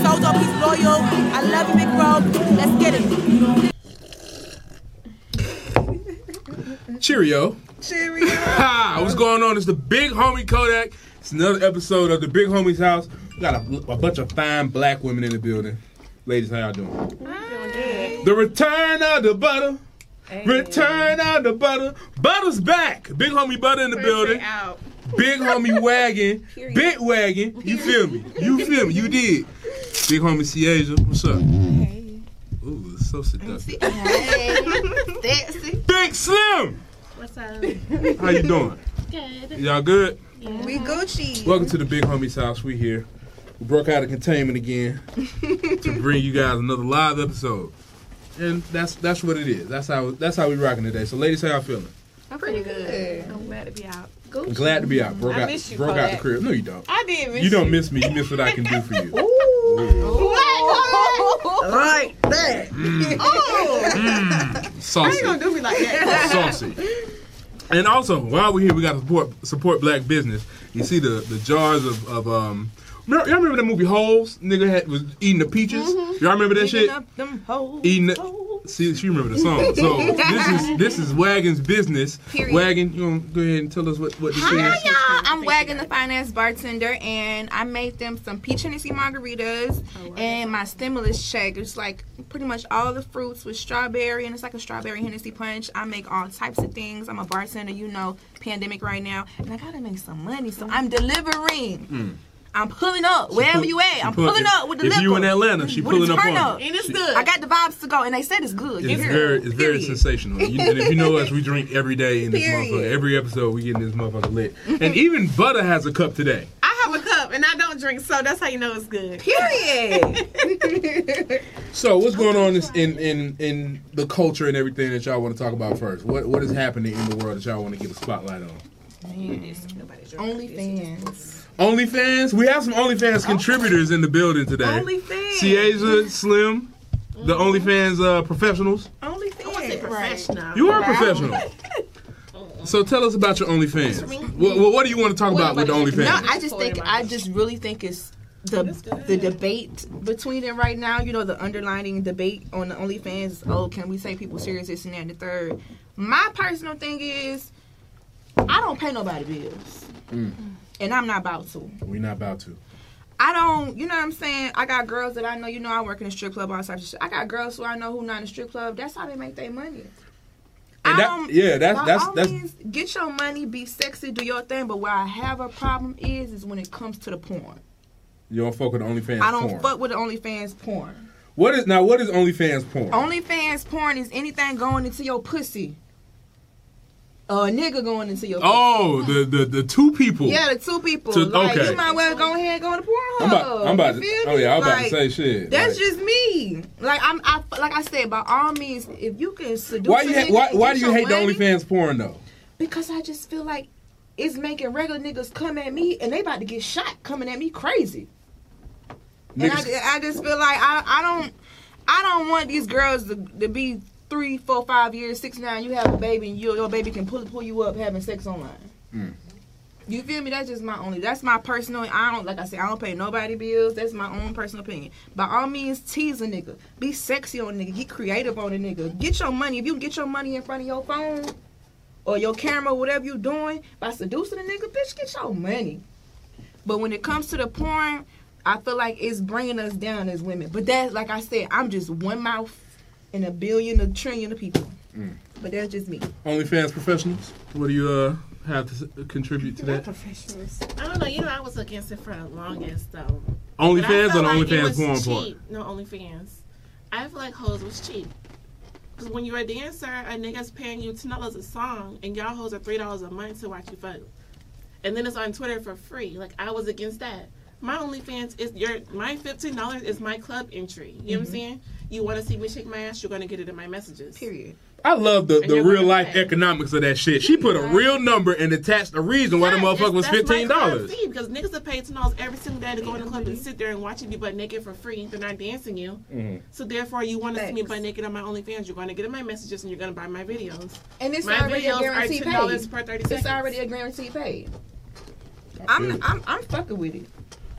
so dope. He's loyal. I love you, big bro. Let's get it. Cheerio. Ha! What's going on? It's the Big Homie Kodak. It's another episode of the Big Homie's House. We got a bunch of fine black women in the building. Ladies, how y'all doing? Doing good. The return of the butter. Hey. Return of the butter. Butter's back. Big Homie Butter in the building. Out. Big Homie Wagon. Big Wagon. You feel me? You feel me? You did. Big Homie Ciasia. What's up? Hey. Ooh, it's so seductive. Hey. Sexy. Big Slim. What's up? How you doing? Good. Y'all good? Yeah. We Gucci. Welcome to the Big Homie's House. We here. We broke out of containment again to bring you guys another live episode. And that's what it is. That's how we rocking today. So ladies, how y'all feeling? I'm pretty good. I'm glad to be out. Gucci. Glad to be out. Broke out the crib. No, you don't. I did miss you. Don't miss me. You miss what I can do for you. Ooh. Like that. Saucy. How you gonna do me like that? Saucy. And also, while we're here, we got to support black business. You see the jars of y'all remember that movie Holes? Nigga was eating the peaches. Mm-hmm. Y'all remember that shit? Up them hoes. Eating it. See, she remember the song. So this is Wagon's business. Period. Wagon, you gonna go ahead and tell us what this Hi, is? y'all. I'm Wagon, the finance bartender, and I made them some peach Hennessy margaritas and my stimulus shake. It's like pretty much all the fruits with strawberry, and it's like a strawberry Hennessy punch. I make all types of things. I'm a bartender, you know, pandemic right now, and I gotta make some money, so I'm delivering. I'm pulling up wherever you at. I'm pulling up with the liquor. If you in Atlanta, she pulling up on you. And it's good. I got the vibes to go, and they said it's good. It's very sensational. And if you know us, we drink every day in this motherfucker. Every episode, we get in this motherfucker lit. And even Butter has a cup today. I have a cup, and I don't drink, so that's how you know it's good. Period. So what's going on in the culture and everything that y'all want to talk about first? What is happening in the world that y'all want to get a spotlight on? OnlyFans. OnlyFans? We have some OnlyFans contributors in the building today. OnlyFans. Ciasia, Slim, the OnlyFans professionals. OnlyFans. I want to say professional. You are a professional. So tell us about your OnlyFans. What do you want to talk about with the OnlyFans? No, I just really think it's the debate between it right now. You know, the underlining debate on the OnlyFans is, can we say people serious, this and that and the third. My personal thing is, I don't pay nobody bills. And I'm not about to. We're not about to. I don't, you know what I'm saying? I got girls that I know, you know, I work in a strip club, all types of shit. I got girls who I know who not in a strip club. That's how they make their money. That's get your money, be sexy, do your thing. But where I have a problem is when it comes to the porn. You don't fuck with the OnlyFans porn? I don't fuck with the OnlyFans porn. What is OnlyFans porn? OnlyFans porn is anything going into your pussy. A nigga going into your pussy. Oh, the two people. Yeah, the two people. Okay. You might well go ahead and go to Pornhub. I'm about to say shit. That's just me. Like I said, by all means, if you can seduce why do you hate the OnlyFans porn though? Because I just feel like it's making regular niggas come at me and they about to get shot coming at me crazy. And I just feel like I don't want these girls to be 3, 4, 5 years, 6, 9, you have a baby and your baby can pull you up having sex online. You feel me? That's just that's my personal, I don't pay nobody bills. That's my own personal opinion. By all means, tease a nigga. Be sexy on a nigga. Get creative on a nigga. Get your money. If you can get your money in front of your phone or your camera, whatever you doing, by seducing a nigga, bitch, get your money. But when it comes to the porn, I feel like it's bringing us down as women. But that, like I said, I'm just one mouth and a billion, a trillion of people. But that's just me. OnlyFans professionals, what do you have to contribute to that? Professionals. I don't know. You know, I was against it for the longest, though. OnlyFans or the like OnlyFans porn part? No, OnlyFans. I feel like hoes was cheap. Because when you're a dancer, a nigga's paying you $10 a song, and y'all hoes are $3 a month to watch you fuck. And then it's on Twitter for free. Like, I was against that. My OnlyFans is my $15 is my club entry. You know what I'm saying? You want to see me shake my ass, you're going to get it in my messages. Period. I love the real life economics of that shit. She put a real number and attached a reason why the motherfucker was $15. Because niggas are paid $10 every single day to go in the club and sit there and watch you be butt naked for free. They're not dancing you. So therefore, you want to see me butt naked on my OnlyFans. You're going to get in my messages and you're going to buy my videos. And it's my already videos a guaranteed are $10 per 30 seconds. It's already a guaranteed paid. I'm fucking with it.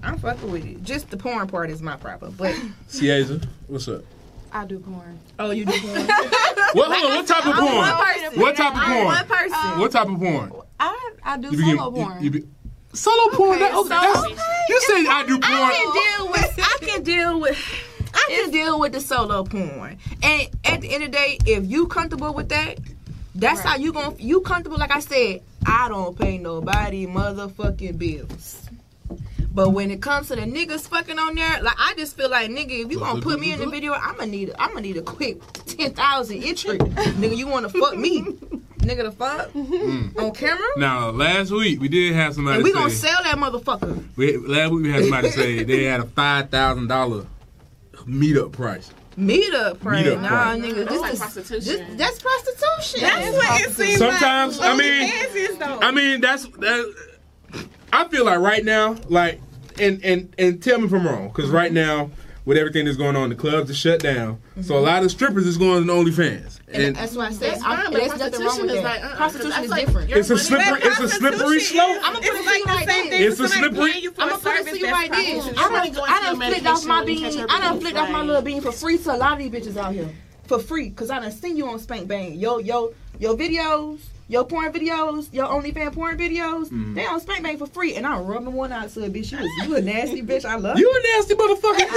I'm fucking with it. Just the porn part is my problem. But Cieza, what's up? I do porn. Oh, you do porn? Hold on, what type of porn? What type of porn? One person. What type of porn? I do solo porn. Solo porn? Okay, You say I do porn. I can deal with the solo porn. And at the end of the day, if you comfortable with that, that's how you comfortable. Like I said, I don't pay nobody motherfucking bills. But when it comes to the niggas fucking on there, like I just feel like, nigga, if you gonna put me in the video, I'ma need a quick 10,000 entry. Nigga, you wanna fuck me? Nigga, the fuck on camera? Now, last week we did have somebody. And we say, gonna sell that motherfucker. Last week we had somebody say they had a $5,000 meetup price. Meetup price? Nah, price. nigga, That's like prostitution. That's prostitution. That's what it seems Sometimes, like. I mean, that's. I feel like right now, like, and tell me if I'm wrong, because right now, with everything that's going on, the clubs are shut down, so a lot of strippers is going to OnlyFans, and that's why I said That's fine, but there's nothing wrong with prostitution that. is like, Prostitution is like different. It's a slippery slope. I'm gonna put it to you like this. It's a slippery. I'm gonna put it to you like this. prostitution. I done flicked off my bean. Medication, I done flicked off my like- little bean for free to a lot of these bitches out here. For free, cause I done seen you on Spank Bang. Your videos, your porn videos, your OnlyFans porn videos, they on Spank Bang for free, and I rub them one out. So bitch, you a nasty bitch. I love You a nasty motherfucker.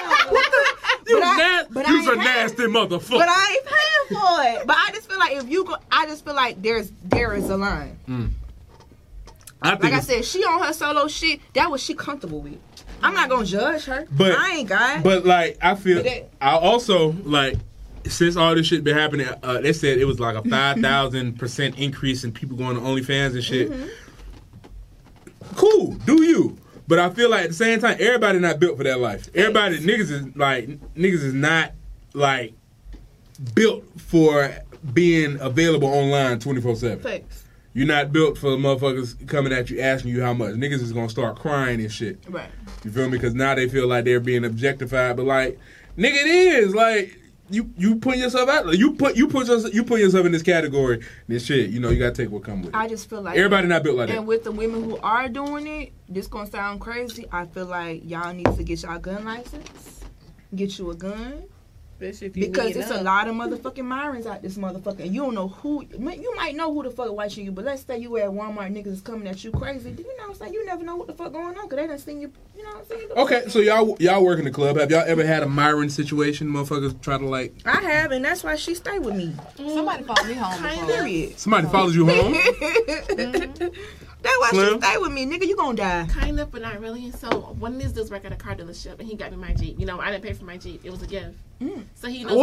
You's a ain't nasty motherfucker. But I ain't paying for it. But I just feel like if you go, I just feel like there is a line. Like I said, she on her solo shit. That was she comfortable with. I'm not gonna judge her. But I ain't got. But like I feel, I also like since all this shit been happening, they said it was like a 5,000% increase in people going to OnlyFans and shit. Cool, do you? But I feel like at the same time, everybody not built for that life. Everybody, niggas is not like built for being available online 24/7. Thanks. You're not built for motherfuckers coming at you asking you how much. Niggas is gonna start crying and shit. Right. You feel me? Because now they feel like they're being objectified. But like, nigga, it is like you put yourself out. You put yourself in this category. This shit, you know, you gotta take what comes with it. I just feel like Everybody not built like that. And with the women who are doing it, this gonna sound crazy. I feel like y'all need to get y'all gun license, get you a gun. Because it's a lot of motherfucking Myrons out this motherfucker. You don't know who. You might know who the fuck watching you, but let's say you at Walmart, niggas is coming at you crazy. You know what I'm saying? You never know what the fuck going on because they done seen you. You know what I'm saying? Okay, so y'all work in the club. Have y'all ever had a Myron situation? Motherfuckers try to like. I have, and that's why she stay with me. Somebody followed me home before. Period. Somebody follows you home. That's why Slim? she stay with me, nigga. You gonna die. Kind of, but not really. So one of these dudes work at a car dealership, and he got me my Jeep. You know, I didn't pay for my Jeep; it was a gift. So he knows.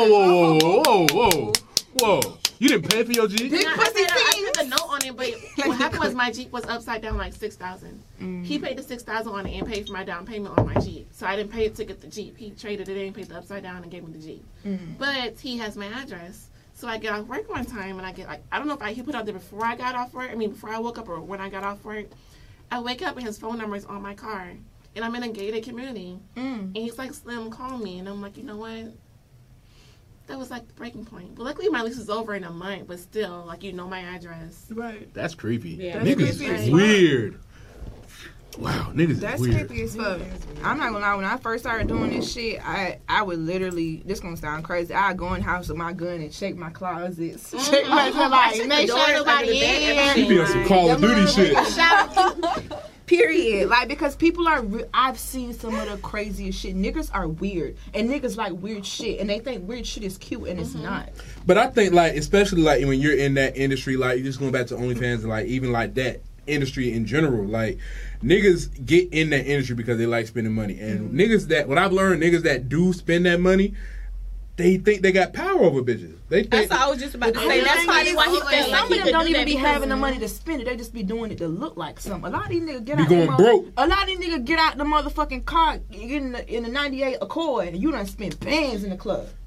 Whoa! You didn't pay for your Jeep? I put the note on it, but what happened was my Jeep was upside down like $6,000. He paid the $6,000 on it and paid for my down payment on my Jeep. So I didn't pay to get the Jeep. He traded it in, paid the upside down, and gave me the Jeep. But he has my address. So I get off work one time, and I get like, I don't know if he put out there before I got off work. I mean, before I woke up or when I got off work. I wake up and his phone number is on my car. And I'm in a gated community. And he's like, Slim, call me. And I'm like, you know what? That was like the breaking point. But luckily my lease is over in a month, but still, like, you know my address. Right. That's creepy. Yeah. Niggas That's is creepy. weird. Wow, niggas That's is weird. creepy as fuck. I'm not gonna lie. When I first started doing this shit, I would literally. This gonna sound crazy. I'd go in the house with my gun and check my closets, check my like, make sure nobody in. You be on some Call of Duty shit. Period. Like, because people are. I've seen some of the craziest shit. Niggas are weird, and niggas like weird shit, and they think weird shit is cute, and it's not. But I think, like, especially like when you're in that industry, like, you're just going back to OnlyFans and like even like that industry in general, like. Niggas get in that industry because they like spending money. And niggas that, what I've learned, niggas that do spend that money, they think they got power over bitches. They think. That's what I was just about to say. That's probably why he felt like some he of them could don't do even that be because having the money to spend it. They just be doing it to look like something. A lot of these niggas get Be out. going broke. A lot of these niggas get out the motherfucking car, get in the 98 Accord, and you done spent bands in the club.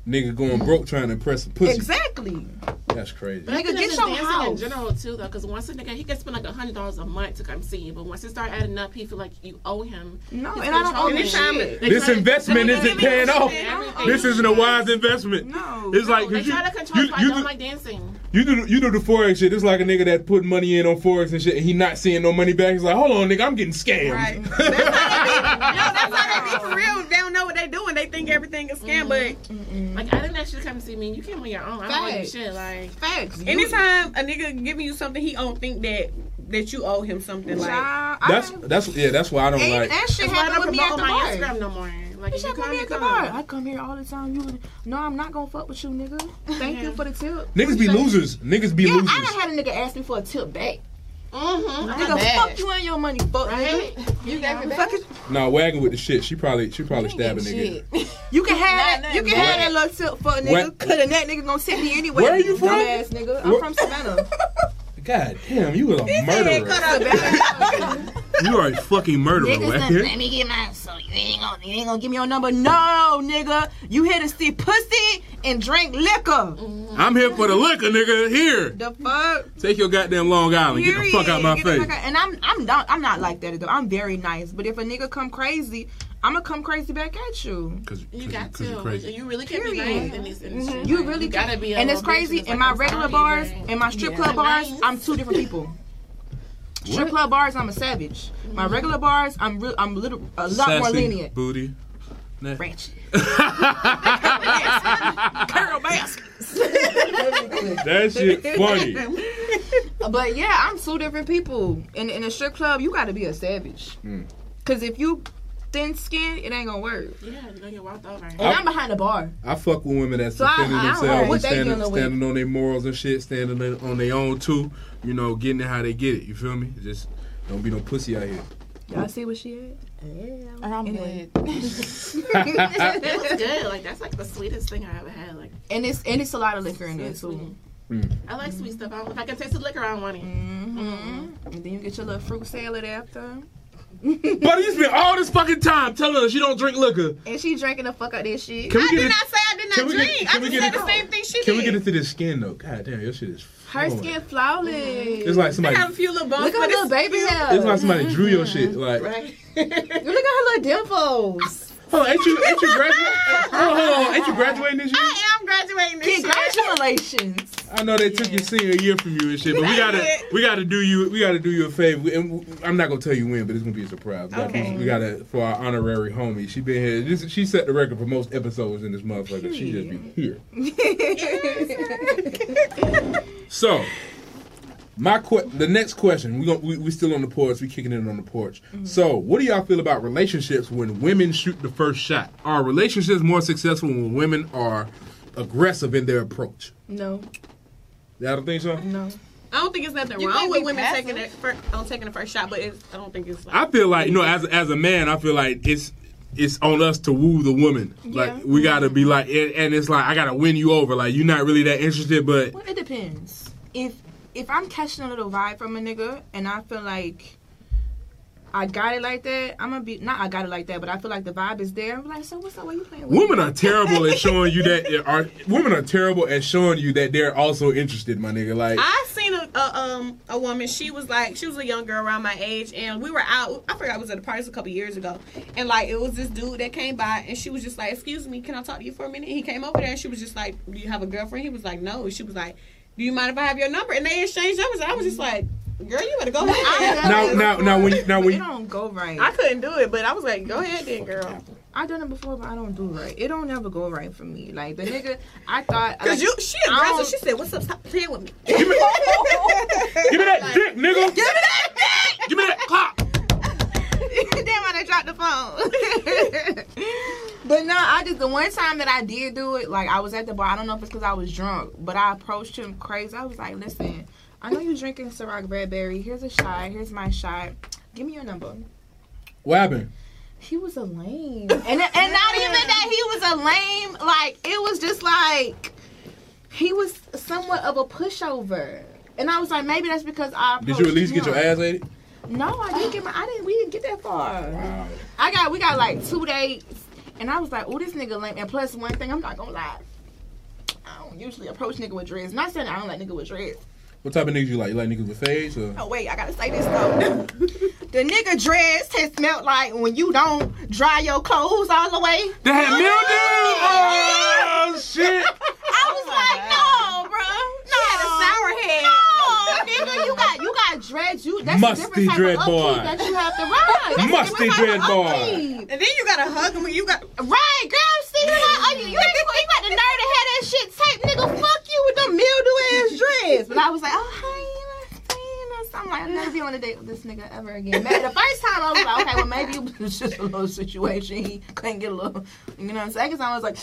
Nigga going broke trying to impress a pussy. Exactly. That's crazy. But nigga, get your house. In general too, though, because once a nigga, he can spend like $100 a month to come see you, but once it start adding up, he feel like you owe him. No, and I don't owe him shit. This investment isn't paying off. This isn't a wise investment. No, it's like they try to control. I don't like dancing. You do the Forex shit. It's like a nigga that put money in on Forex and shit, and he not seeing no money back. He's like, hold on, nigga, I'm getting scammed. Right. That's how they be for real. They don't know what they doing. They think everything is scam, but like I didn't actually come to see me. You came on your own. I don't like shit. Like facts. Anytime a nigga giving you something, he don't think that you owe him something. Like that's why I don't like. That shit happen with me at the bar. Instagram no more. Like you come at the bar. I come here all the time. No, I'm not gonna fuck with you, nigga. Thank you for the tip. Niggas be losers. Niggas be losers. I done had a nigga ask me for a tip back. Nigga, fuck you and your money, fuck right? You gave me back. No, wagging with the shit. She probably stabbed a nigga. You can have that little tip for a nigga. Cause the that nigga gonna send me anyway. Where are you from? Dumbass nigga. I'm from Savannah. God damn, you was a murderer. You are a fucking murderer. Niggas let me get mine, so you ain't gonna give me your number. No, nigga. You here to see pussy and drink liquor. I'm here for the liquor, nigga. Here. The fuck? Take your goddamn Long Island. Get the fuck out my face. And I'm not like that though. I'm very nice. But if a nigga come crazy, I'ma come crazy back at you. Cause you got to. You really can't be nice in this industry. You really gotta be. And it's crazy. In my regular bars, in my strip club bars, I'm two different people. Strip club bars, I'm a savage. My regular bars, I'm a lot more lenient. Booty. Ratchet. Curl baskets. That shit funny. But yeah, I'm two different people. In a strip club, you gotta be a savage. Cause if you thin skin, it ain't gonna work. Yeah, you're gonna get walked over. And I'm behind the bar. I fuck with women that's defending themselves and standing on their morals and shit, standing on their own too. You know, getting it how they get it. You feel me? Just don't be no pussy out here. Y'all see what she had? Yeah, I'm good. It was good. Like that's like the sweetest thing I ever had. Like, and it's a lot of liquor in there too. I like sweet stuff. If I can taste the liquor, I don't want it. And then you get your little fruit salad after. But you spent all this fucking time telling her she don't drink liquor. And she drinking the fuck out that shit. I did not say I did not drink. I just said the same thing she did. Can we get into this skin though? God damn, your shit is her skin flawless. It's like somebody. They have a few little bumps. Look at her little baby hair. It's like somebody drew your shit. Like, right. Look at her little dimples. Hold on, ain't you graduating? Hold on, ain't you graduating this year? I am graduating this year. Congratulations. I know they took your senior year from you and shit, but we gotta do you a favor. And I'm not gonna tell you when, but it's gonna be a surprise. We gotta for our honorary homie. She been here. She set the record for most episodes in this motherfucker. She just be here. So, the next question. We still on the porch. We kicking it on the porch. So, what do y'all feel about relationships when women shoot the first shot? Are relationships more successful when women are aggressive in their approach? No. Y'all don't think so? No. I don't think it's nothing wrong with women taking the first shot, but I don't think it's. Like, I feel like as a man, I feel like it's on us to woo the woman. Yeah. Like we gotta be like, and it's like I gotta win you over. Like you're not really that interested, but well, it depends. If I'm catching a little vibe from a nigga and I feel like I got it like that, I'm gonna be not I got it like that, but I feel like the vibe is there. I'm like, so what's up? Why you playing with women are terrible at showing you that women are terrible at showing you that they're also interested, my nigga. Like I seen a woman. She was a young girl around my age, and we were out. I forgot I was at a party a couple years ago, and like it was this dude that came by, and she was just like, "Excuse me, can I talk to you for a minute?" He came over there, and she was just like, "Do you have a girlfriend?" He was like, "No." She was like, "Do you mind if I have your number?" And they exchanged numbers. And I was just like, "Girl, you better go ahead." Now when it don't go right. I couldn't do it, but I was like, "Go ahead, then, girl." I done it before, but I don't do right. It don't never go right for me. Like the nigga, I thought because she aggressive. She said, "What's up? Stop playing with me." Give me that dick, nigga. Give me that dick. Give me that clock. Damn, I dropped the phone. But no, the one time that I did do it, like I was at the bar. I don't know if it's because I was drunk, but I approached him crazy. I was like, "Listen, I know you're drinking Ciroc Bradbury. Here's a shot. Here's my shot. Give me your number." What happened? He was a lame. And not even that he was a lame. Like, it was just like, he was somewhat of a pushover. And I was like, maybe that's because I approached Did you at least him. get your ass ate? No, we didn't get that far. Wow. We got like 2 dates. And I was like, oh, this nigga lame. And plus, one thing, I'm not gonna lie. usually approach nigga with dreads. Not saying I don't like nigga with dreads. What type of niggas you like? You like niggas with fades or? Oh wait, I gotta say this though. The nigga dreads has smelled like when you don't dry your clothes all the way. They had mildew. Oh shit! I was like, no, bro. No, had a sour head. No, nigga, you got dreads. That's Musty a different type dread of upkeep boy. that you have to ride. That's Musty a different dread type of boy. upkeep. And then you gotta hug him when you got. Right, girl, see, you got the nerve to have that shit taped, nigga. Fuck you with them mildew ass dreads. But I was like, oh, hi. I'm like, I'm never be on a date with this nigga ever again. Man, the first time I was like, okay, well maybe it was just a little situation. He couldn't get a little, you know. Second time I was like,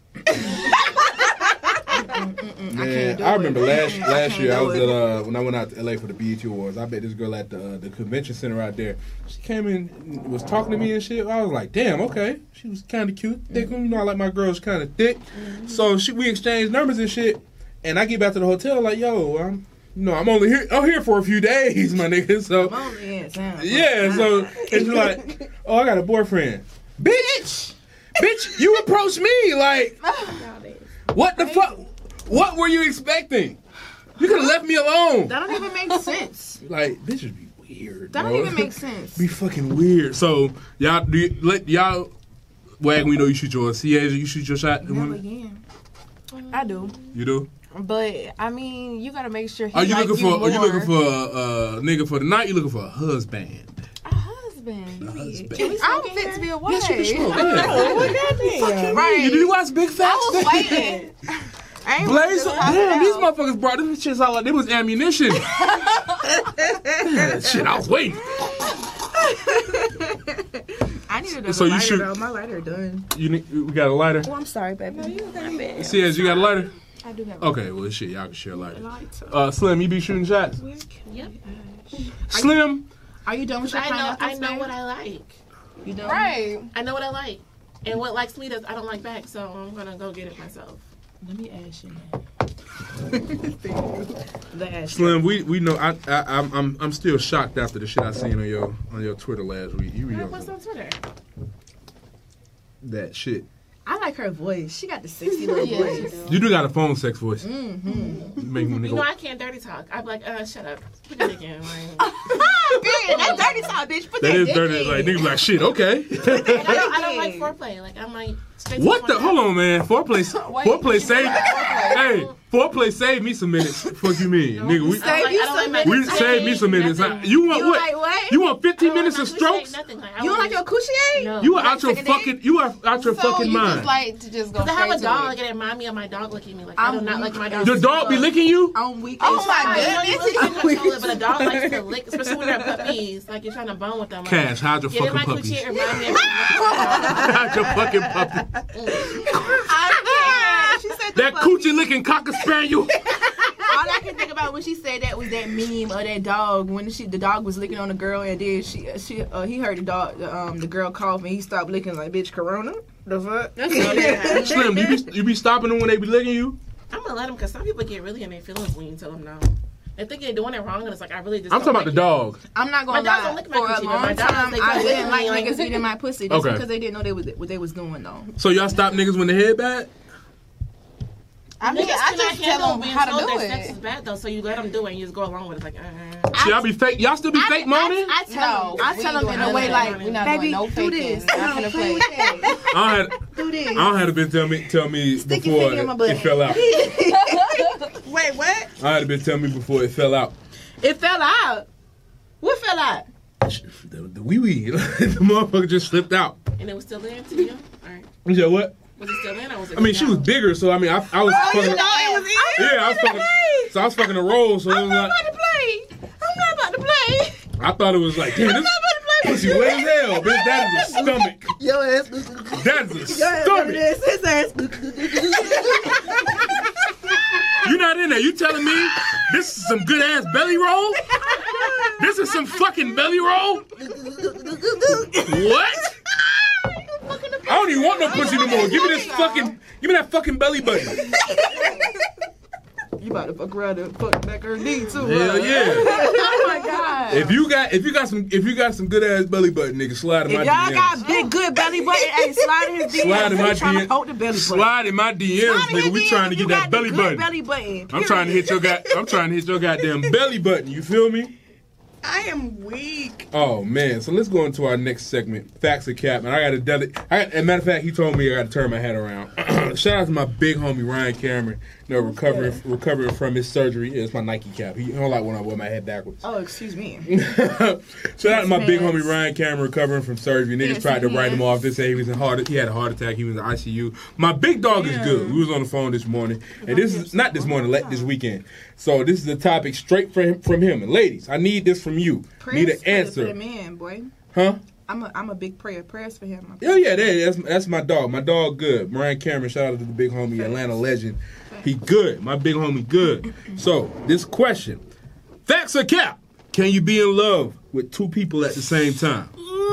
I remember last year I was at when I went out to LA for the BET Awards. I met this girl at the convention center out there. She came in, and was talking to me and shit. I was like, damn, okay. She was kind of cute, thick. You know, I like my girls kind of thick. So we exchanged numbers and shit. And I get back to the hotel like, yo, I'm only here. I'm here for a few days, my nigga. So I'm only in town. yeah. So it's like, oh, I got a boyfriend, bitch. You approached me like, what the fuck? What were you expecting? You could have left me alone. That don't even make sense. Like, bitches be weird. That don't even make sense. Be fucking weird. So y'all let y'all wag when you know you shoot yours. Ciaja, you shoot your shot. Never again. I do. You do. But I mean, you gotta make sure. Are you looking for a nigga for the night? You looking for a husband? A husband. A husband. I'm fit to be a wife. Yes, you can smoke. Yeah. Right. Did you watch Big Facts? I was waiting. Blaze, damn, these motherfuckers brought this shit out like it was ammunition. Shit, I was waiting. I needed a So you lighter shoot- though. My lighter done. We got a lighter? Oh, I'm sorry, baby. Ciaja, you got a lighter? I do have. Okay, well shit, y'all can share a lighter. Slim, you be shooting shots? Yep. Slim, Are you done with your I pineapples, know babe? what I like. You done? Right. I know what I like. And what likes me does I don't like back, so I'm gonna go get it myself. Let me ask you now. Slim, we know. I'm still shocked after the shit I seen on your Twitter last week. You What's on Twitter? that shit. I like her voice. She got the sexy little voice. You do got a phone sex voice. Mm-hmm. Make me You know go. I can't dirty talk. I'm like, shut up. Put your dick in. Like, That's dirty talk, bitch. Put That is dick dirty. in. Like niggas like shit. Okay. I don't like foreplay. Like I'm like straight to What the? point. Hold on, man. Foreplay saved. Hey, foreplay saved me some minutes. Fuck you mean, nigga? We I don't like my we dick. saved me some minutes. Nothing. You want You what? like what? You want 15 I don't minutes like of my strokes? coochie, nothing. Like, You don't like your coochie? No. You are out your Like taking fucking. You are out your So fucking you mind. just like to just go Because I have a straight to dog it. and it remind me of my dog licking me. Like I'm I do not like my dog. The dog be licking you? On weekends. Oh my I know you goodness. really can control it, but a dog likes to lick, especially when they're puppies. Like you're trying to bone with them. Like, Cash, hide your get in fucking my puppies. coochie and remind me of my Hide your fucking puppy. She said That coochie licking cocker spaniel. All I can think about when she said that was that meme of that dog when the dog was licking on the girl and then he heard the girl cough and he stopped licking like bitch Corona. The fuck? Slim, you be stopping them when they be licking you? I'm gonna let them because some people get really in their feelings when you tell them no. They think they're doing it wrong and it's like I really just. I'm talking don't about the like dog. I'm not My gonna dog lie. don't lick my For a coochie, but long my dog time, they I don't didn't lick like me, like- niggas eating my pussy. That's Okay. because they didn't know what they was doing though. So y'all stop niggas when the head bad? I mean, Niggas I cannot just handle tell them being how told to do that sex is it. bad though, so you let them do it and you just go along with it. Like, See, y'all be fake. Y'all still be fake moaning? I tell them we in ain't a doing way none of like, that. We not baby, doing no do faking. this. I'm finna play. I don't have to be tell me Stick your before finger in my butt. it fell out. Wait, what? I had to be tell me before it fell out. It fell out. What fell out? The wee wee, the motherfucker just slipped out. and it was still in to you. All right, You said what? was it still in or was it? I mean, she was bigger, so I mean, I was fucking. You know it was easy. Yeah, I was fucking. So I was fucking a roll. So it was like, play. I'm not about to play. I thought it was like, damn, this pussy wet as hell, bitch. That is a stomach. Your ass. That is a stomach. His ass. You not in there. You telling me this is some good ass belly roll? This is some fucking belly roll? What? I don't even want no pussy no more. Give me that fucking belly button. You about to fuck around and fuck back her knee too. Hell yeah. Oh my god. If you got some good ass belly button, nigga, slide in my If y'all DMs. got big good belly button, hey, slide in his DMs. Slide in my Trying to DMs. hold the belly button. Slide in my DMs, nigga. We trying to get that belly button. I'm trying to hit your goddamn belly button. You feel me? I am weak. Oh man, so let's go into our next segment, Facts or Cap. And as a matter of fact, he told me I got to turn my head around. Shout out to my big homie Ryan Cameron, recovering from his surgery. Yeah, it's my Nike cap. He don't like when I wear my head backwards. Oh, excuse me. Shout out to my big homie Ryan Cameron, recovering from surgery. Niggas tried to write him off. They say he had a heart attack. He was in the ICU. My big dog is good. We was on the phone this morning, and this is not this morning, this weekend. So this is the topic straight from him. And ladies, I need this from you. Need an answer. For the man, boy. Huh? I'm a big prayer. Prayers for him. Oh yeah, that's my dog. My dog good. Ryan Cameron, shout out to the big homie, Atlanta legend. He good. My big homie good. So this question: Facts or cap? Can you be in love with two people at the same time?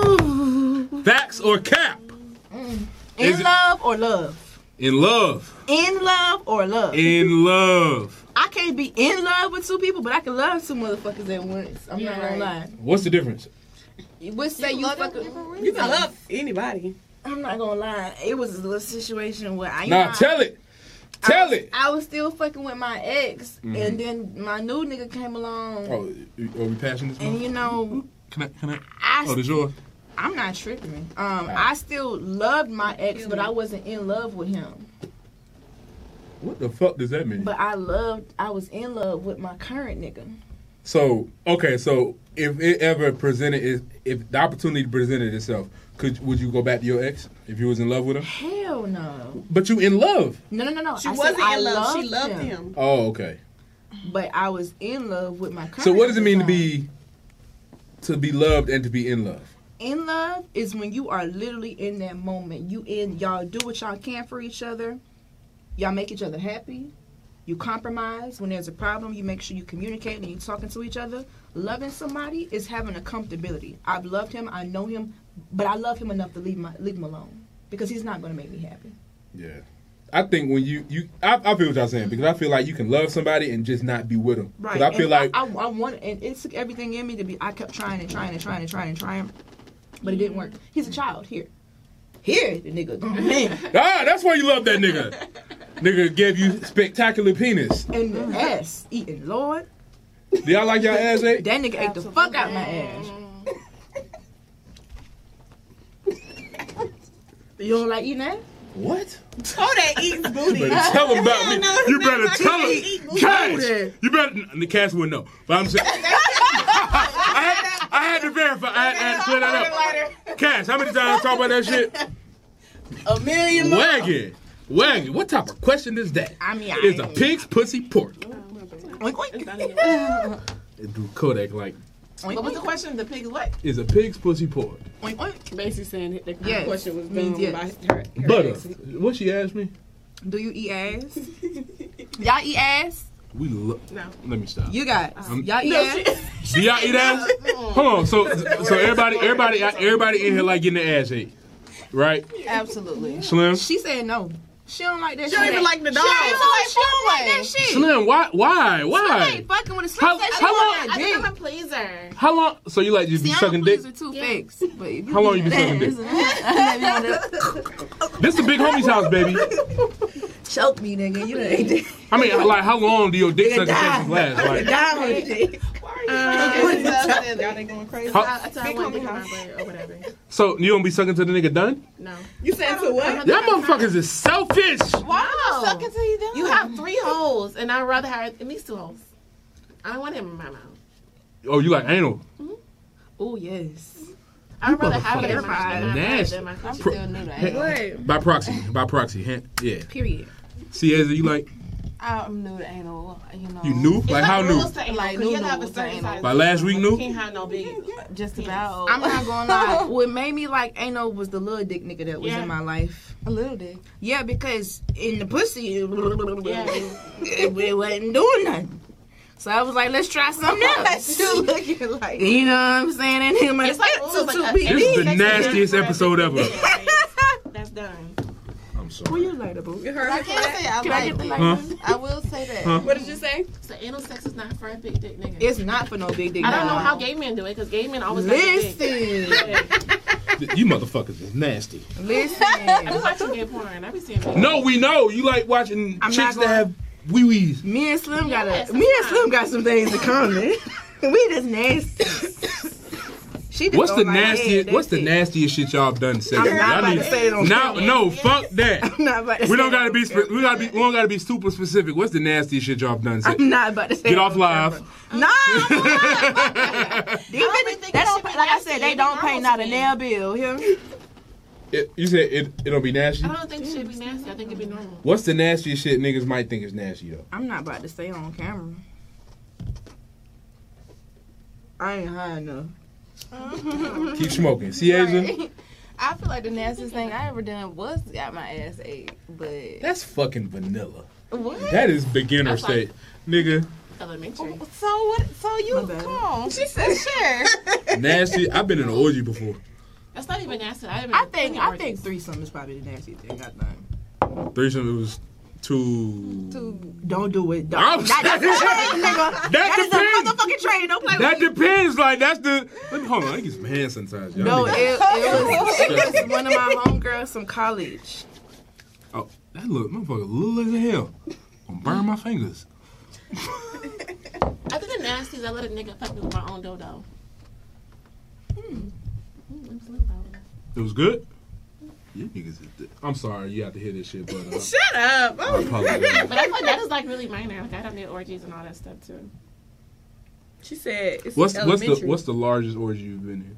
Facts or cap? In love or love? In love. In love or love? In love. I can't be in love with two people, but I can love two motherfuckers at once. I'm not gonna lie. What's the difference? What say you fucking? You can love anybody. I'm not gonna lie. It was a little situation where Tell it. Tell it. I was still fucking with my ex, and then my new nigga came along. Oh, are we passing this? And you know, can I? Oh, this yours. I'm not tripping. I still loved my ex, but I wasn't in love with him. What the fuck does that mean? But I was in love with my current nigga. So, okay, so if it ever if the opportunity presented itself, would you go back to your ex if you was in love with him? Hell no. But you in love. No. She wasn't in love. She loved him. Oh, okay. But I was in love with my current. So what does it mean to be loved and to be in love? In love is when you are literally in that moment. Y'all do what y'all can for each other. Y'all make each other happy. You compromise. When there's a problem, you make sure you communicate and you're talking to each other. Loving somebody is having a comfortability. I've loved him. I know him. But I love him enough to leave him alone. Because he's not going to make me happy. Yeah. I think when I feel what y'all saying. Because I feel like you can love somebody and just not be with them. Right. I feel like I want, and it took everything in me to be, I kept trying. But it didn't work. He's a child. Here, the nigga. Man. That's why you love that nigga. Nigga gave you spectacular penis. And the ass eating, Lord. Do y'all like y'all ass ate? That nigga ate the fuck out my ass. You don't like eating ass? What? Oh, that eats booty. You better tell him about me. You better tell him. Cash. You better. The Cash wouldn't know. But I'm saying. I had to verify. I had to clear that up. Cash, how many times I talk about that shit? A million more. Wagon. What type of question is that? I mean, Is a pig's pussy pork? Oink, It do Kodak like. What was the question? The pig is what? Is a pig's pussy pork? oink, oink. Basically saying that the Yes. question was Means done yes. by her Butter. ex. What she asked me? Do you eat ass? Y'all eat ass? We look. No. Let me stop. You got y'all eat ass? Do y'all eat ass? Hold on. So everybody in here like getting their ass ate, right? Absolutely. Slim. She said no. She don't like that She shit. don't even like the dog. She don't like that shit. Slim. Why? Slim ain't fucking with a Slim. How Said she long- want I that think I'm dick. a pleaser. How long? So you like just be See, I'm sucking a dick? pleaser too, fakes. But if How long you been sucking dick? This the big homie's house, baby. Choke me, nigga. You done ate dick. I mean, like, how long do your dick Nigga sucking die. sessions last? Like, Die on your dick. Y'all they going crazy. I tell you one thing about my or whatever. so you don't be sucking till the nigga done? No. You said to what? Y'all motherfuckers is selfish. Wow. Suck until you done. You have 3 holes, and I'd rather have at least 2 holes. I don't want him in my mouth. Oh, you like anal? Oh, yes. I'd rather have it in my motherfuckers nasty. than my I'm coochie. still new to anal. By proxy. Yeah. Period. See, as you like, I'm new to anal. You know. you knew? Like, how new? Like, you have a certain size. By last week, You new? can't have no big. Just about. I'm not gonna lie. What made me like anal was the little dick nigga that was Yeah. in my life. a little dick. Yeah, because in the pussy, it Yeah. wasn't doing nothing. So I was like, let's try something else. Still looking like. You know what I'm saying? And him It's like, two like a- people. This is the nastiest episode ever. That's done. I'm Who sorry. you later, boo? You heard I her can't flat? say I Can I get the like light? it. I will say that. Huh? What did you say? So anal sex is not for a big dick nigga. It's not for no big dick. I don't know no. how gay men do it because gay men always like a dick. Listen, You motherfuckers is nasty. I be listen. watching gay porn. I be seeing it. No, we know. You like watching I'm chicks not that have wee-wees. Me and Slim Yes, got some things in common. We just nasty. She just What's the don't like nastiest? head, What's the that's it. nastiest shit y'all have done sexually? I'm not Y'all about need- to say it on Now, camera. no, fuck that. I'm not about to We say don't it gotta on be. camera. We don't gotta be super specific. What's the nastiest shit y'all have done sexually? I'm not about to say Get it off on live. camera. No, These bitches, think they it don't. should be Like I nasty. said, they It don't be pay normal not to a me. nail bill. Hear me? You said it don't be nasty. I don't think it should be nasty. I think it'd be normal. What's the nastiest shit niggas might think is nasty though? I'm not about to say it on camera. I ain't high enough. Keep smoking. See, Asia? Right. I feel like the nastiest thing I ever done was got my ass ate, but That's fucking vanilla. what? That is beginner That's state, nigga. Elementary. So what? So you My bad. come on? She said share. Nasty. I've been in an orgy before. That's not even nasty. I think threesome is probably the nastiest thing I've done. Threesome. It was two. Don't do it. Don't. I'm That's a trade, nigga. That is depends. a motherfucking trade. Don't play That with me. depends. Like that's the. Let me hold on. I get some hand sanitizer. Y'all No, niggas- it was one of my homegirls from college. Oh, that look, motherfucker, little as hell. Gonna burn my fingers. I think the nasty is I let a nigga fuck me with my own dodo. It was good. You niggas. I'm sorry, you have to hear this shit, but Shut up. I Oh. apologize. But I feel like that is like really minor. Like I don't need orgies and all that stuff too. She said it's What's elementary. the largest orgy you've been in?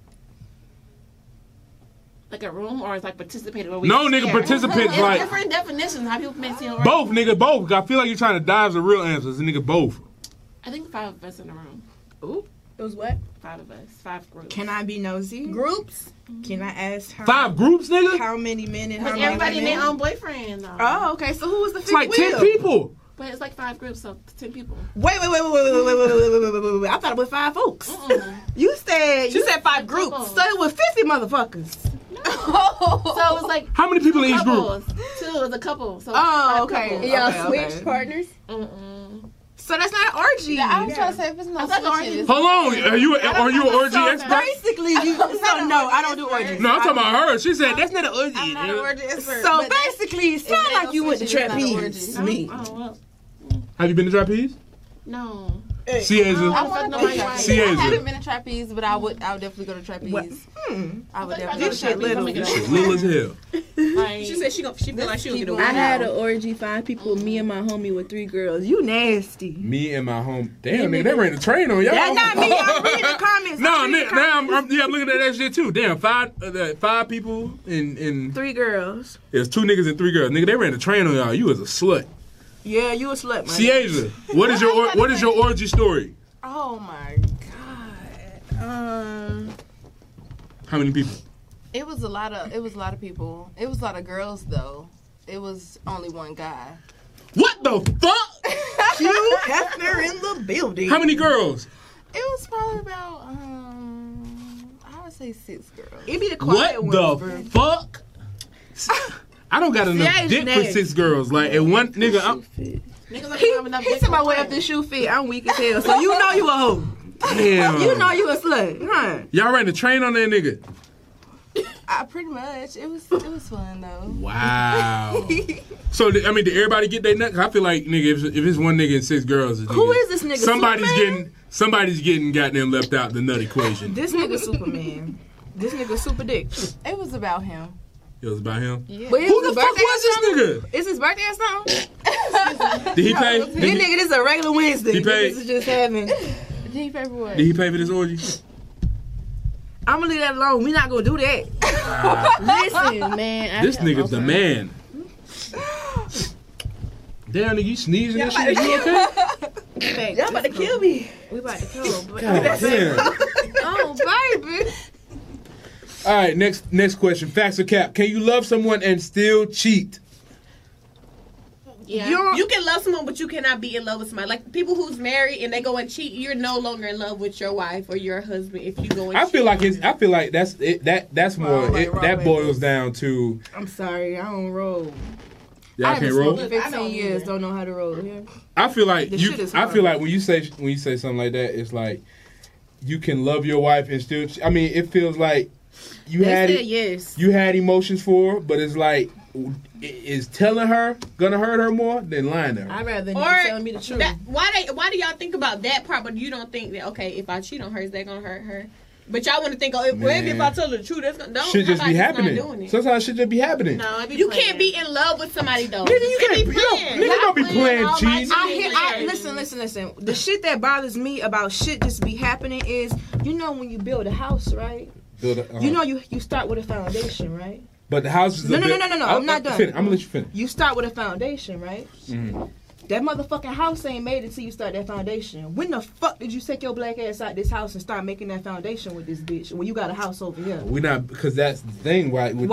Like a room or it's like participated where we No, nigga, share. participants It's like different definitions. How people may see it. both, nigga, both. I feel like you're trying to dive the real answers, nigga, both. I think 5 of us in a room. It was what? 5 of us. 5 groups. Can I be nosy? Groups? Can I ask her 5 groups, nigga. how many men and how Like many everybody and women? their own boyfriend though. Oh, okay. So who was the It's fifth like 10 wheel? people. But it's like 5 groups, so 10 people. Wait. I thought it was 5 folks. You said She said 5 groups. so it was 50 motherfuckers. So it was like How many people in each group? couples. 2 was a couple. So Oh, 5 okay. couples. Y'all Okay, switched okay. partners? So that's not an orgy. Yeah, I was trying to say if it's no I thought such orgy- shit. Hold on, are you an orgy So expert? basically, you. So no, I don't do orgies. No, I'm talking about her. She said that's not an orgy. I'm not an nigga. orgy expert. So but that's- basically, it sounds ain't like no you went to such shit as not an trapeze. orgy. Me. Oh well. Have you been to trapeze? No. See, Asia. I Fuck want to nobody go right. See, trapeze. I Asia. haven't been to trapeze, but I would definitely go to trapeze. I would definitely go This to shit trapeze. little. Shit, little as hell. Like, She said she feel like she'll get away. I had an orgy, 5 people, me and my homie with 3 girls. You nasty. Me and my home. Damn, nigga, they ran the train on y'all. That's not me. I'm reading the comments. No, I'm reading nigga, the now comments. I'm looking at that shit too. Damn, 5 people in 3 girls. there's 2 niggas and 3 girls. Nigga, they ran the train on y'all. You was a slut. Yeah, you a slut, man. See, Asia, what is your orgy story? Oh my god. How many people? It was a lot of people. It was a lot of girls though. It was only one guy. What the fuck? Hugh Hefner in the building. How many girls? It was probably about I would say 6 girls. It be the quiet What ones, the bro. fuck? I don't got enough Asia dick for nasty. 6 girls. Like, and one nigga, I'm, niggas like He have enough he dick said my for way one. up this shoe fit. I'm weak as hell. So you know you a hoe. damn. You know you a slut. Huh? Y'all ran the train on that nigga. Pretty much. It was fun though. Wow. So, I mean, did everybody get their nut? 'Cause I feel like, nigga, if it's one nigga and 6 girls, it's Who is this nigga? somebody's getting goddamn left out the nut equation. This nigga Superman. This nigga super dick. It was about him. It was about him. Yeah. But Who the fuck was this nigga? Is his birthday or something? Did he pay? This nigga, this is a regular Wednesday. He paid. This is just having. Did he pay for what? Did he pay for this orgy? I'm gonna leave that alone. We not gonna do that. Listen, man. This nigga's the man. Damn, nigga, you sneezing and shit. You okay? Y'all about to kill me. We about to kill him. God damn. Oh, baby. All right, next question. Facts or cap? Can you love someone and still cheat? Yeah. You can love someone, but you cannot be in love with somebody. Like people who's married and they go and cheat, you're no longer in love with your wife or your husband if you go and cheat. I feel like that's it. That's more. That boils down to. I'm sorry, I don't roll. Y'all can't roll. 15 years, don't know how to roll here. I feel like I feel like when you say something like that, it's like you can love your wife and still. I mean, it feels like you had emotions for her, but it's like. Is telling her gonna hurt her more than lying to her? I'd rather you tell me the truth. Why do y'all think about that part, but you don't think that if I cheat on her, is that gonna hurt her? But y'all want to think, maybe if I tell her the truth, that's gonna should just be happening. Sometimes it should just be happening. No, you can't be in love with somebody though. Nigga, you can't be playing. Nigga don't be playing cheese. Listen. The shit that bothers me about shit just be happening is, when you build a house, right? You start with a foundation, right? But the house is no. I'm not done. I'm gonna let you finish. You start with a foundation, right? Mm-hmm. That motherfucking house ain't made until you start that foundation. When the fuck did you take your black ass out this house and start making that foundation with this bitch when you got a house over here? We not, because that's the thing. Why the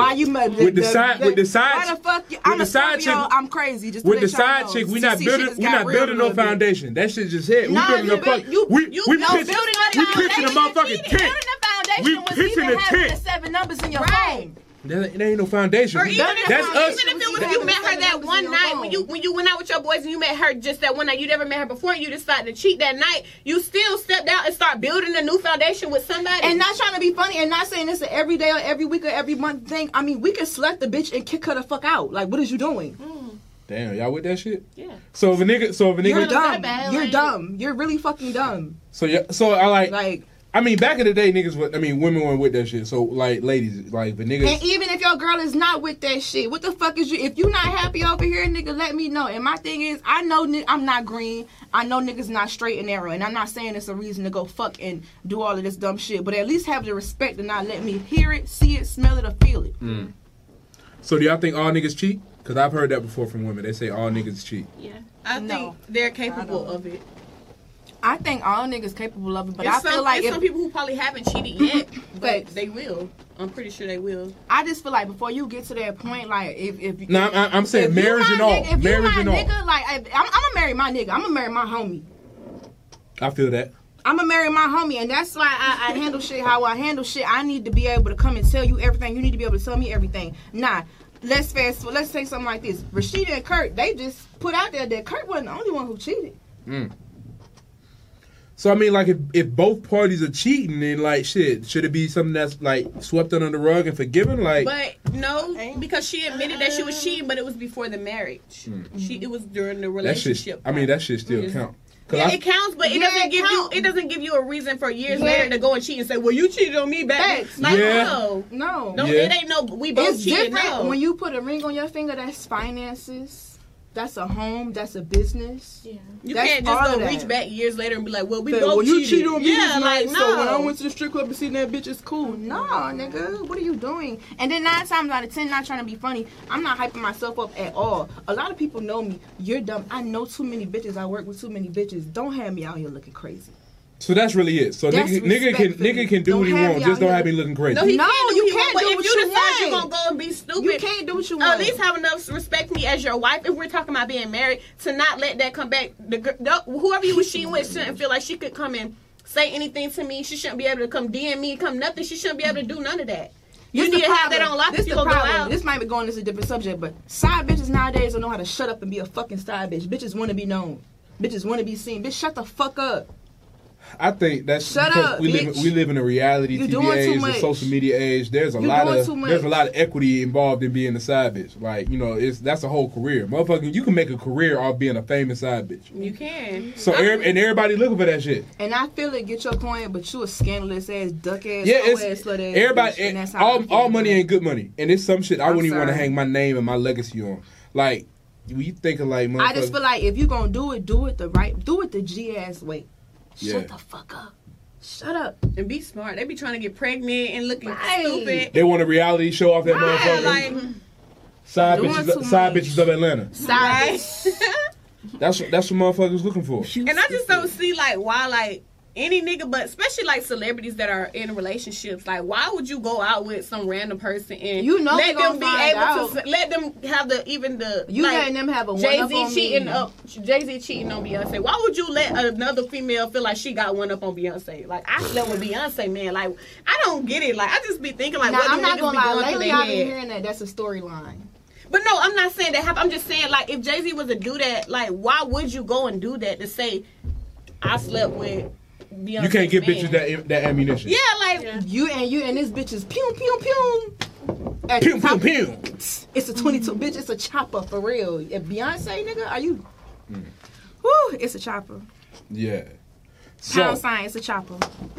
side chick? I'm crazy. Just with the side chick, we not building no foundation. That shit just hit. We building a fuck. We pitching a motherfucking tent. We pitching a tent. 7 numbers in your phone. It ain't no foundation. Or even if it was you met her that one night when you went out with your boys and you met her just that one night, you never met her before and you decided to cheat that night, you still stepped out and start building a new foundation with somebody. And not trying to be funny and not saying this every day or every week or every month thing. I mean, we can select the bitch and kick her the fuck out. Like, what is you doing? Damn, y'all with that shit? Yeah. So if a nigga, you're dumb. You're dumb. You're really fucking dumb. So I like. I mean, back in the day, women weren't with that shit. So, like, ladies, like, the niggas. And even if your girl is not with that shit, what the fuck is you? If you not happy over here, nigga, let me know. And my thing is, I know I'm not green. I know niggas not straight and narrow. And I'm not saying it's a reason to go fuck and do all of this dumb shit. But at least have the respect to not let me hear it, see it, smell it, or feel it. So, do y'all think all niggas cheat? Because I've heard that before from women. They say all niggas cheat. Yeah. I think they're capable of it. I think all niggas capable of it, but I feel like some people who probably haven't cheated yet, but they will. I'm pretty sure they will. I just feel like before you get to that point, like if no, I'm saying marriage and all. If marriage and all. Nigga, like I'm gonna marry my nigga. I'm gonna marry my homie. I feel that. I'm gonna marry my homie, and that's why I handle shit how I handle shit. I need to be able to come and tell you everything. You need to be able to tell me everything. Nah. Let's say something like this. Rashida and Kurt, they just put out there that Kurt wasn't the only one who cheated. So, I mean, like, if both parties are cheating, then, like, shit, should it be something that's, like, swept under the rug and forgiven? Like, but no, because she admitted that she was cheating, but it was before the marriage. It was during the relationship. That shit still count. Yeah, it counts, but it doesn't give you a reason for years later to go and cheat and say, well, you cheated on me back. Like, no. It ain't no, we both cheated. No. When you put a ring on your finger, that's finances. That's a home. That's a business. Yeah. You can't just go reach back years later and be like, well, we both cheated. You cheated on me. Yeah, like, no. So when I went to the strip club and seen that bitch, it's cool. No, nigga. What are you doing? And then 9 times out of 10, not trying to be funny, I'm not hyping myself up at all. A lot of people know me. You're dumb. I know too many bitches. I work with too many bitches. Don't have me out here looking crazy. So that's really it. So nigga can do what he wants. Just don't have me looking crazy. No, you can't do what you want. If you decide you're gonna go and be stupid, you can't do what you want. At least have enough respect for me as your wife. If we're talking about being married, to not let that come back. Whoever you was cheating with shouldn't feel like she could come and say anything to me. She shouldn't be able to come DM me, come nothing. She shouldn't be able to do none of that. You need to have that on lock if you gonna go out. This might be going into a different subject, but side bitches nowadays don't know how to shut up and be a fucking side bitch. Bitches want to be known. Bitches want to be seen. Bitch, shut the fuck up. I think that's because we live in a reality TV age, a social media age. There's a lot of equity involved in being a side bitch. Like, that's a whole career. Motherfucker, you can make a career off being a famous side bitch. You can. So everybody looking for that shit. And I feel it, get your point, but you a scandalous ass, duck ass, ass, slut ass. Everybody, bitch, all money ain't good money, and it's some shit I wouldn't even want to hang my name and my legacy on. Like, you thinking like, motherfucker. I just feel like if you gonna do it the G ass way. Shut the fuck up. Shut up. And be smart. They be trying to get pregnant and looking stupid. They want a reality show off that motherfucker. Like, side bitches of Atlanta. Side That's what motherfuckers looking for. And I just don't see, like, why, like, any nigga, but especially like celebrities that are in relationships. Like, why would you go out with some random person and let them be able to let them have letting them have a Jay-Z cheating on Beyonce? Why would you let another female feel like she got one up on Beyonce? Like, I slept with Beyonce, man. Like, I don't get it. Like, I just be thinking like, what do niggas be going through their head? Lately, I've been hearing that's a storyline. But no, I'm not saying that happen. I'm just saying, like, if Jay-Z was to do that, like, why would you go and do that to say, I slept with Beyonce? You can't give bitches that ammunition. Yeah, like, you and this bitch is pew, pew, pew. Pew, pew, pew. It's a 22, bitch, it's a chopper, for real. If Beyonce, nigga, are you? Woo, it's a chopper. Yeah. Pound sign, it's a chopper.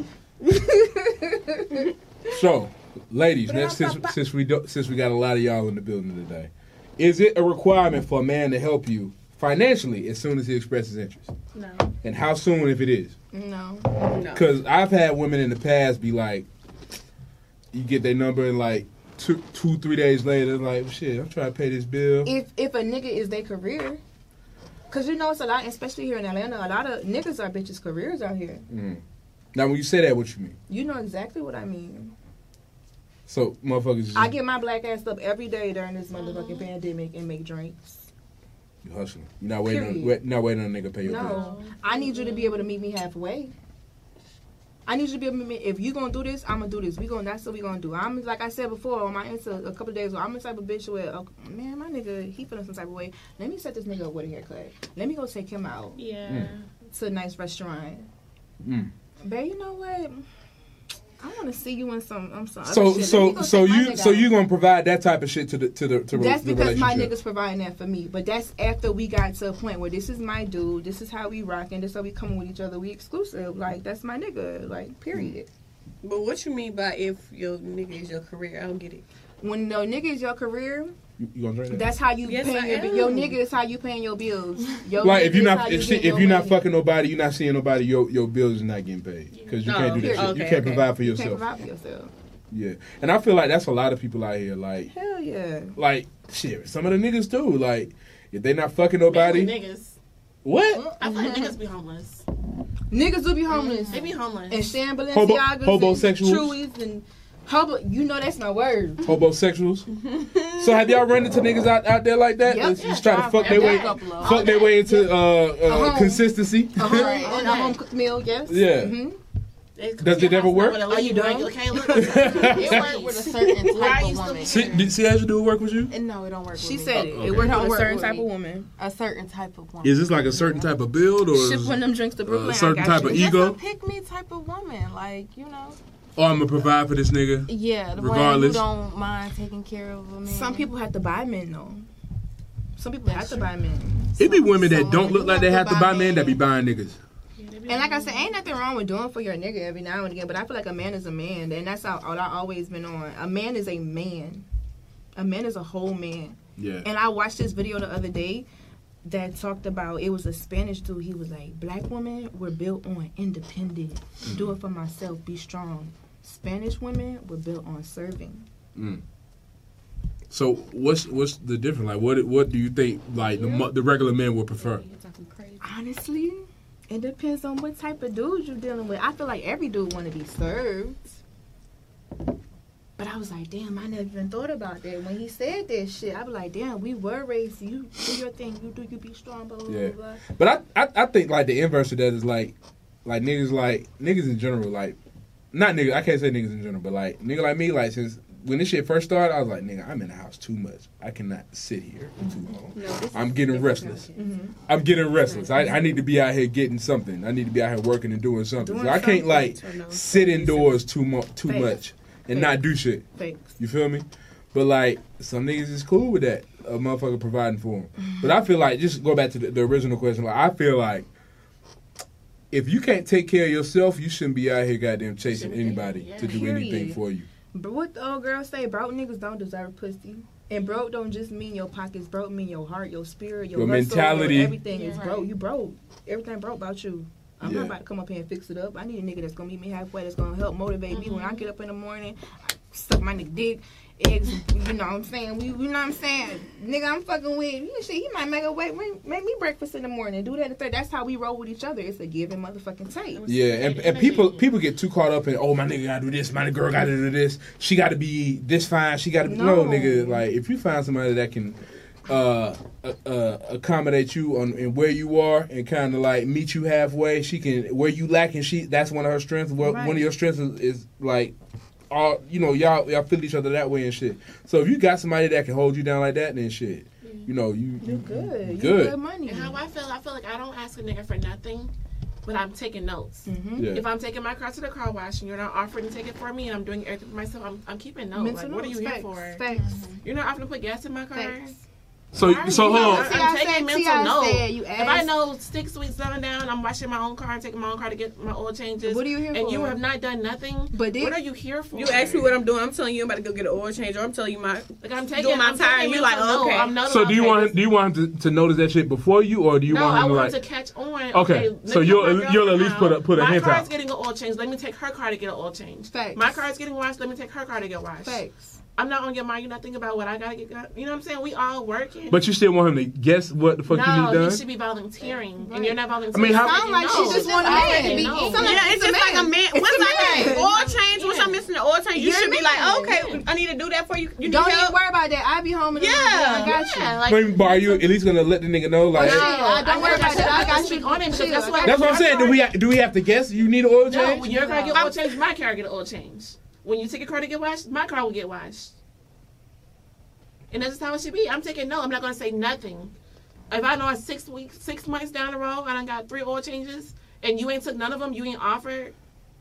So, ladies, since we got a lot of y'all in the building today, is it a requirement for a man to help you financially as soon as he expresses interest? No. And how soon if it is? No. Because I've had women in the past be like, you get their number and like 2-3 days later, like, shit, I'm trying to pay this bill. If a nigga is their career, because you know it's a lot, especially here in Atlanta, a lot of niggas are bitches' careers out here. Mm. Now, when you say that, what you mean? You know exactly what I mean. So, motherfuckers just... I get my black ass up every day during this motherfucking pandemic and make drinks. You hustling. You're not waiting on a nigga to pay your bill. No. I need you to be able to meet me halfway. I need you to be able to meet me. If you gonna do this, I'm gonna do this. That's what we gonna do. I'm, like I said before on my Insta a couple of days ago, I'm the type of bitch where, man, my nigga, he feeling some type of way. Let me set this nigga up with a haircut. Let me go take him out. Yeah. To a nice restaurant. Mm. Babe, you know what? I want to see you in some. I'm sorry. So you gonna provide that type of shit to the That's the because my niggas providing that for me. But that's after we got to a point where this is my dude. This is how we rocking. This is how we coming with each other. We exclusive. Like, that's my nigga. Like, period. But what you mean by if your nigga is your career? I don't get it. When your nigga is your career, you gonna drink that? that's how you paying your nigga is how you paying your bills. Like, if you're not fucking nobody, you're not seeing nobody, your bills is not getting paid because you can't do that shit. Okay, you can't provide for You yourself. can't provide for yourself. Yeah, and I feel like that's a lot of people out here. Like, Hell yeah. like shit. Some of the niggas too. Like, if they not fucking nobody, Niggas. what? I feel like niggas be homeless. Niggas do be homeless. They be homeless. And Shan Balenciagas Hobosexuals? and Truies and you know that's my word. Homosexuals. So have y'all run into niggas out there like that? Yep. Just try to fuck their way into consistency. And a home cooked meal, yes. Yeah. Mm-hmm. Does it ever work? Are you done? Okay, look. It worked with a certain type of woman. See how you do it work with you? No, it don't work with She me. said it. Okay. It worked Don't with a work certain with type me. of woman. A certain type of woman. Is this like a certain type of build or Ship one of them drinks to Brooklyn. a certain I got type of you. ego? Just a pick me type of woman, like, you know. Oh, I'm gonna provide for this nigga. Yeah, the Regardless. one who don't mind taking care of a man. Some people have to buy men though. Some people have to buy men. It be women that don't look like they have to buy men that be buying niggas. And like I said, ain't nothing wrong with doing for your nigga every now and again. But I feel like a man is a man, and that's how I always been on. A man is a man. A man is a whole man. Yeah. And I watched this video the other day that talked about, it was a Spanish dude. He was like, black women were built on independent, do it for myself, be strong. Spanish women were built on serving. Mm. So what's the difference? Like, what do you think? Like the regular men would prefer? Honestly, it depends on what type of dude you're dealing with. I feel like every dude want to be served. But I was like, damn, I never even thought about that. When he said that shit, I was like, damn, we were raised, you do your thing, you be strong, blah, blah, Yeah. blah. But I think like the inverse of that is like niggas in general, like not niggas, I can't say niggas in general, but like nigga like me, like since when this shit first started, I was like, nigga, I'm in the house too much. I cannot sit here for too long. I'm getting restless. I'm getting restless. I need to be out here getting something. I need to be out here working and doing something. So I can't like sit indoors too much and not do shit. Thanks. You feel me? But like some niggas is cool with that. A motherfucker providing for them. But I feel like, just go back to the original question. Like I feel like if you can't take care of yourself, you shouldn't be out here goddamn chasing anybody to do anything for you. But what the old girl say, broke niggas don't deserve pussy. And broke don't just mean your pockets, broke mean your heart, your spirit, your hustle, mentality. Everything is broke. You broke. Everything broke about you. I'm not about to come up here and fix it up. I need a nigga that's gonna meet me halfway, that's gonna help motivate me when I get up in the morning. suck my nigga dick. Eggs, you know what I'm saying? You know what I'm saying? Nigga, I'm fucking with you. Shit, he might make me breakfast in the morning. Do that at 3. That's how we roll with each other. It's a give and motherfucking take. Yeah, and people get too caught up in, oh, my nigga gotta do this, my girl gotta do this. She gotta be this fine. She gotta be no nigga. Like if you find somebody that can accommodate you in where you are and kind of like meet you halfway, she can where you lack and that's one of her strengths. One of your strengths is like. All y'all feel each other that way and shit. So if you got somebody that can hold you down like that, then shit, you good. You good money. And how I feel like I don't ask a nigga for nothing, but I'm taking notes. Mm-hmm. Yeah. If I'm taking my car to the car wash and you're not offering to take it for me, and I'm doing everything for myself, I'm keeping notes. Like, what are you here for? Thanks. You're not offering to put gas in my car. Thanks. So hold on. I'm taking mental notes. If I know 6 weeks down, I'm washing my own car and taking my own car to get my oil changes. What are you here for? And you have not done nothing. What are you here for? You ask me what I'm doing. I'm telling you I'm about to go get an oil change, or I'm telling you I'm doing my tire. And you're like, okay. So do you want him to notice that shit before you, or do you want him to like? To catch on. Okay. So you'll at least put a hint out. My car's getting an oil change. Let me take her car to get an oil change. Facts. My car's getting washed. Let me take her car to get washed. Facts. I'm not gonna get mine. You're not thinking about what I gotta get. You know what I'm saying? We all working. But you still want him to guess what the fuck you need done? No, he should be volunteering, and you're not volunteering. I mean, how? Sound like she just want a man. It's just like a man. Once I get oil change, once I'm missing the oil change, you should be like, okay, I need to do that for you. You don't even worry about that. I'll be home in the morning. I got you. Are you at least gonna let the nigga know? Like, don't worry about that. I got you. That's what I'm saying. Do we have to guess? You need an oil change? No, when your car get oil change, my car get an oil change. When you take your car to get washed, my car will get washed. And that's just how it should be. I'm taking no. I'm not going to say nothing. If I know it's 6 months down the road, I done got 3 oil changes, and you ain't took none of them, you ain't offered,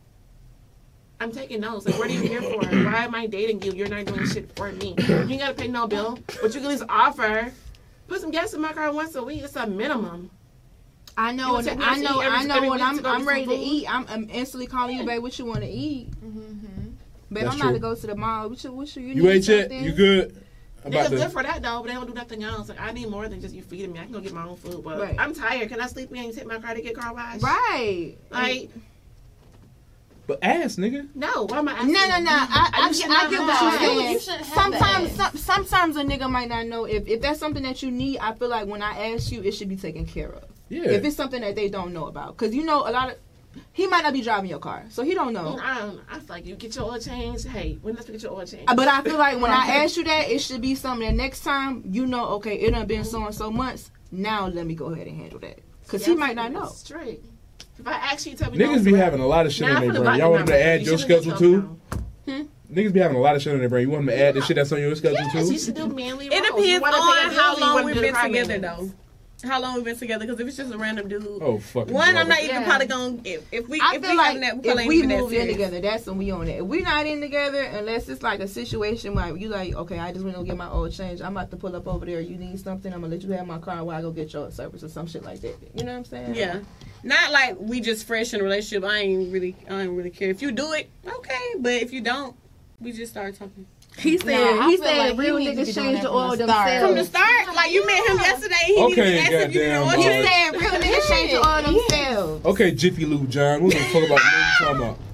I'm taking notes. Like, what are you here for? Why am I dating you? You're not doing shit for me. You ain't got to pay no bill, but you can at least offer. Put some gas in my car once a week. It's a minimum. I know when I'm ready to eat. I'm instantly calling you, babe. What you want to eat? Mm-hmm. Babe, I'm about to go to the mall. What you ain't yet? You good? Niggas good for that though, but they don't do nothing else. Like I need more than just you feeding me. I can go get my own food, but I'm tired. Can I sleep in and you take my car to get car washed? Right. Like. But ass, nigga. No, why am I asking? No. I get what you're saying. Sometimes a nigga might not know if that's something that you need. I feel like when I ask you, it should be taken care of. Yeah. If it's something that they don't know about, because you know a lot of. He might not be driving your car, so he don't know. I don't know. I feel like you get your oil change. Hey, when let's get your oil change. But I feel like when I ask you that, it should be something that next time you know. Okay, it done been so and so months. Now let me go ahead and handle that, because he might not know. Straight. If I actually tell me, niggas be having a lot of shit on their brain. Y'all want them to add your schedule too? Niggas be having a lot of shit on their brain. You want them to add the shit that's on your schedule too? She should do manly roles. It depends on how long we've been together though. How long we've been together? Because if it's just a random dude, I'm not even probably gonna. If we move in together, that's when we on it. If we not in together, unless it's like a situation where you like, okay, I just want to get my oil change. I'm about to pull up over there. You need something? I'm gonna let you have my car while I go get your service or some shit like that. You know what I'm saying? Yeah. Not like we just fresh in a relationship. I ain't really care. If you do it, okay. But if you don't, we just start talking. He said like real niggas change the oil themselves. From the start? Like you met him yesterday, he needed to ask if you did oil change. He said real niggas change the oil themselves. Okay, Jiffy Lube, John. We're gonna talk about what you talking about.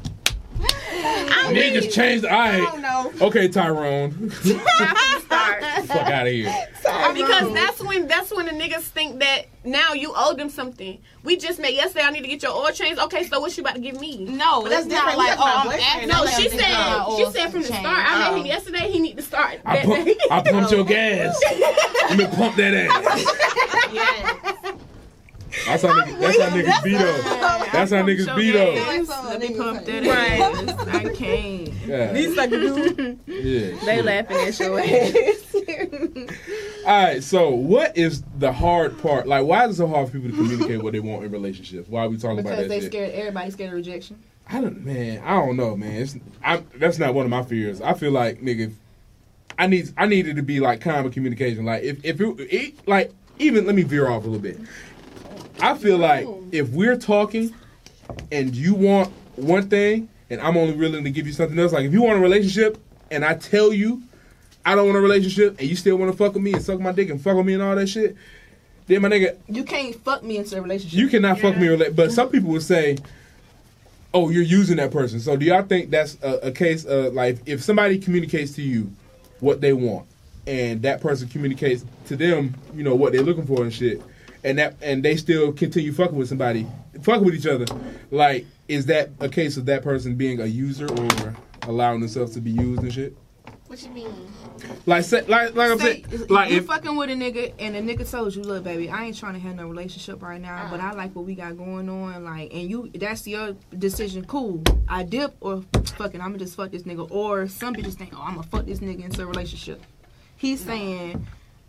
Niggas changed. I don't know. Okay, Tyrone. Fuck out of here. Because that's when the niggas think that now you owe them something. We just met yesterday. I need to get your oil change. Okay, so what you about to give me? No, that's not like no. She said from the start. I met him yesterday. He need to start. I pumped your gas. Let me pump that ass. Yes. That's how niggas beat up. That's how niggas beat up. Let me pump that ass. I can't. Yeah. These like dude. Yeah. They laughing at your ass. Alright, so what is the hard part? Like, why is it so hard for people to communicate what they want in relationships? Why are we talking about that Because shit? scared. Everybody's scared of rejection. I don't know, man. That's not one of my fears. I feel like, nigga, I needed to be like calm communication. Like, if it like, even let me veer off a little bit. I feel like if we're talking and you want one thing and I'm only willing to give you something else, like if you want a relationship and I tell you I don't want a relationship and you still want to fuck with me and suck my dick and fuck with me and all that shit, then my nigga, you can't fuck me into a relationship. You cannot fuck me, but some people would say, oh, you're using that person. So do y'all think that's a case of like if somebody communicates to you what they want and that person communicates to them, you know, what they're looking for and shit, and they still continue fucking with each other, like, is that a case of that person being a user or allowing themselves to be used and shit? What you mean? Like I'm saying, like you fucking with a nigga and the nigga told you, look, baby, I ain't trying to have no relationship right now, but I like what we got going on, like, and that's your decision. Cool, I dip or fucking, I'ma just fuck this nigga. Or some bitches think, oh, I'ma fuck this nigga into a relationship. He's saying,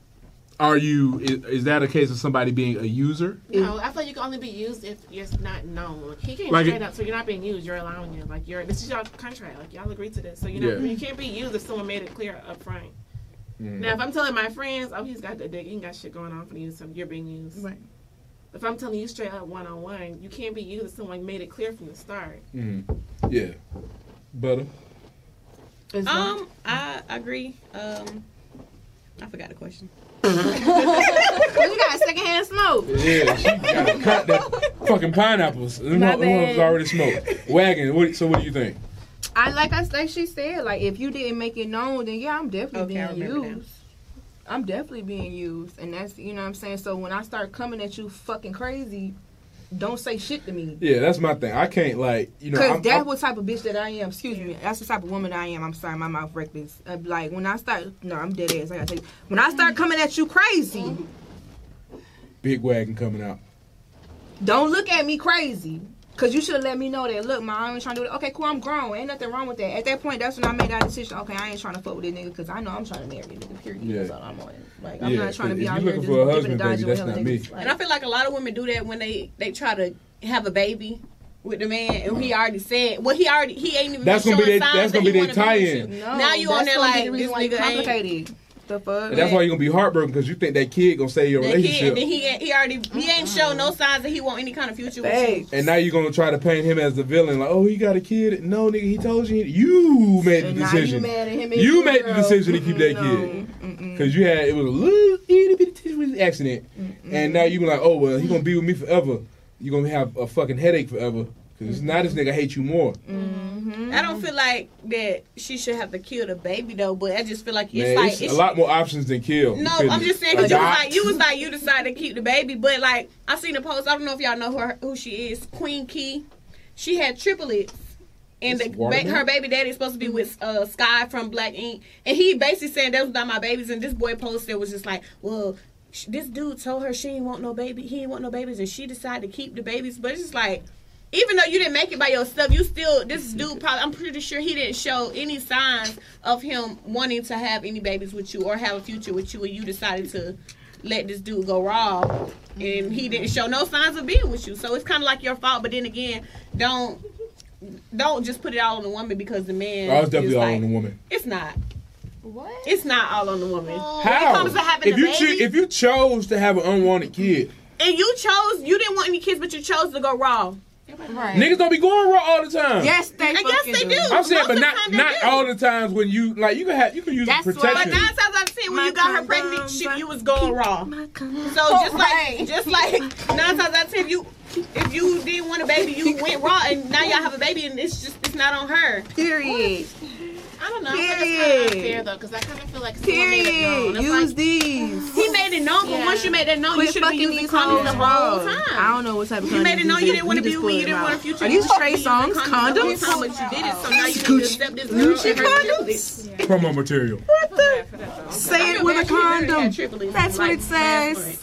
is that a case of somebody being a user? No, I feel like you can only be used if it's not known. Like, he can't straight up, so you're not being used. You're allowing it. Like, this is your contract. Like, y'all agreed to this, so you can't be used if someone made it clear up front. Now, if I'm telling my friends, oh, he's got the dick, he ain't got shit going on for you, so you're being used. Right. If I'm telling you straight up one-on-one, you can't be used if someone made it clear from the start. Yeah. Butter. I agree. I forgot the question. You got secondhand smoke. Yeah, she got to cut that fucking pineapples. Them ones already smoked. Wagon. So what do you think? Like she said, like, if you didn't make it known, then yeah, I'm definitely being used. I'm definitely being used, and that's, you know what I'm saying. So when I start coming at you fucking crazy, don't say shit to me. Yeah, that's my thing. I can't, like, you know, because that's what type of bitch that I am. Excuse me, that's the type of woman I am. I'm sorry, my mouth reckless. Like, when I start, no, I'm dead ass. I gotta tell you, when I start coming at you crazy, big wagon coming out. Don't look at me crazy. Because you should have let me know that, look, I ain't trying to do it. Okay, cool, I'm grown. Ain't nothing wrong with that. At that point, that's when I made that decision. Okay, I ain't trying to fuck with this nigga because I know I'm trying to marry this nigga, period. Yeah. That's all I'm on. Like, I'm not trying to be out here just for a husband, baby, that's not me. Like, and I feel like a lot of women do that when they try to have a baby with the man, and he already said, well, he ain't even showing signs that he want to be with you. Now you on there like, this nigga complicated. The fuck? And that's why you're gonna be heartbroken because you think that kid gonna save your relationship. And he ain't shown no signs that he want any kind of future with you. And now you're gonna try to paint him as the villain, like, oh, he got a kid. No, nigga, he told you made the decision. You made the decision to keep that kid because it was a little itty bitty accident, and now you be like, oh well, he gonna be with me forever. You gonna have a fucking headache forever. Because now this nigga hate you more. I don't feel like that she should have to kill the baby though, but I just feel like it's a lot more options than kill. No, I'm just saying because you decided to keep the baby, but like I seen a post. I don't know if y'all know who she is, Queen Key. She had triplets, and her baby daddy is supposed to be with Sky from Black Ink, and he basically said those was not my babies. And this boy posted was just like, well, this dude told her she didn't want no baby, he didn't want no babies, and she decided to keep the babies. But it's just like, even though you didn't make it by yourself, this dude probably, I'm pretty sure he didn't show any signs of him wanting to have any babies with you or have a future with you, and you decided to let this dude go raw, and he didn't show no signs of being with you. So it's kind of like your fault, but then again, don't just put it all on the woman because the man it's definitely all on the woman. It's not. What? It's not all on the woman. How? When it comes to having if you chose to have an unwanted kid, and you didn't want any kids, but you chose to go raw. Right. Niggas don't be going raw all the time. Yes, they do. I'm saying, but not all the times when you you can use protection. But 9 times out of 10, when you got her pregnant, you was going raw. So just like 9 times out of 10, if you didn't want a baby, you went raw, and now y'all have a baby, and it's not on her. Period. I don't know. I feel like it's kind of unfair though, because I kind of feel like someone made it known. Use these. He made it known, but once you made that known, you should have been using condoms the whole time. I don't know what type of condoms. You made it known you didn't want to be with me. You didn't want a future. Are these straight songs? Condoms? But you did it, so now you need to accept this girl and her condoms. Promo material. What the? Say it with a condom. That's what it says.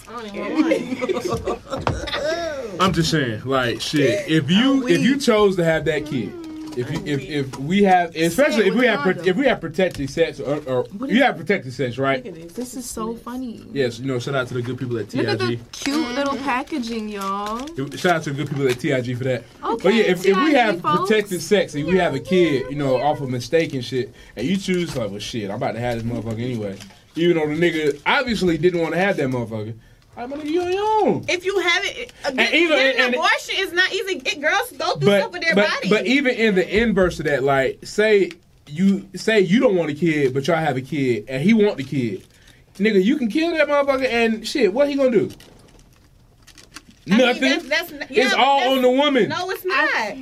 I'm just saying, like, shit. If you chose to have that kid. If we have protected sex or you have protected sex, right? This is so funny. Yes, shout out to the good people at TIG. Look at the cute little packaging, y'all. Shout out to the good people at TIG for that. Okay, but yeah, if we have folks. protected sex and we have a kid, off of mistake and shit, and you choose like, well, shit, I'm about to have this motherfucker anyway. Even though the nigga obviously didn't want to have that motherfucker. I'm gonna you on your own. If you have it, getting an abortion is not easy. Girls go through stuff with their body. But even in the inverse of that, like say you don't want a kid, but y'all have a kid, and he want the kid, nigga, you can kill that motherfucker, and shit, what he gonna do? Nothing. It's all on the woman. No, it's not.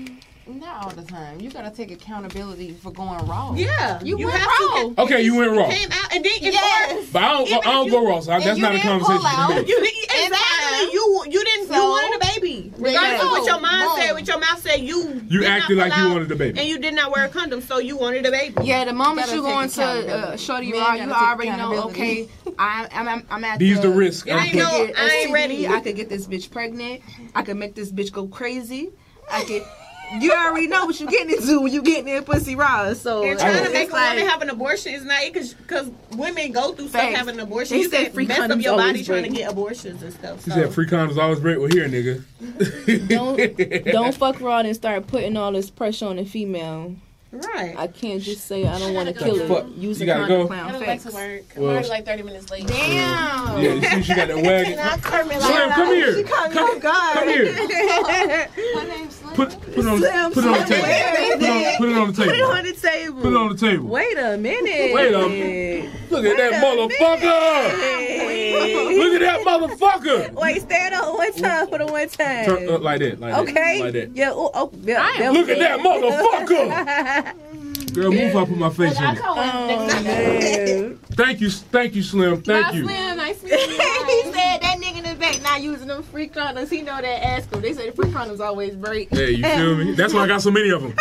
Not all the time. You gotta take accountability for going wrong. Yeah, You went have wrong. to. Okay, you went wrong. Came out and then Yes. But I don't go wrong, so that's you not a didn't conversation pull out. to me. You exactly. You didn't. You So- wanted a baby. Regardless of what your mind said, what your mouth said, you You did acted not like pull you out, wanted a baby. and you did not wear a condom, so you wanted a baby. Yeah, the moment Gotta you take go into accountability. Shorty Men Raw, you gotta take already know. accountability. Okay, I'm at These the risks. I I ain't could know- get I ain't STD, ready. I could get this bitch pregnant. I could make this bitch go crazy. I could. You already know what you're getting into when you getting in pussy raw. So And trying to it's make a like- woman have an abortion is not because women go through stuff Facts. having an abortion. They You said can free mess up condoms your body always trying to break. get abortions and stuff. She So. said free condoms always break. Well, here, nigga. Don't fuck raw and start putting all this pressure on the female. Right. I can't just say I don't want to gotta kill go. her. Fuck. Use You a gotta condom go? clown. I go back to work. I'm Well- already like 30 minutes late. Damn. Yeah, you see, she got that wagon. Slim, come here. She caught me off guard. Come here. My name's Slim. Put it on the table. Put it on the table. Put it on the table. Put it on the table. Wait a minute. Wait a minute. Look at that motherfucker. Look at that motherfucker. Wait, stand up one time for the one time. Turn up like that. Like Okay. That, like that. Yeah. Yeah. Look at that motherfucker. Girl, move up with my face in I it. call Oh, next man. Thank you, Slim. Thank you. Slim, nice to meet you. He said that nigga in the back not using them free condoms. He know that. Ask him. They say the free condoms always break. Hey, you feel me? That's why I got so many of them.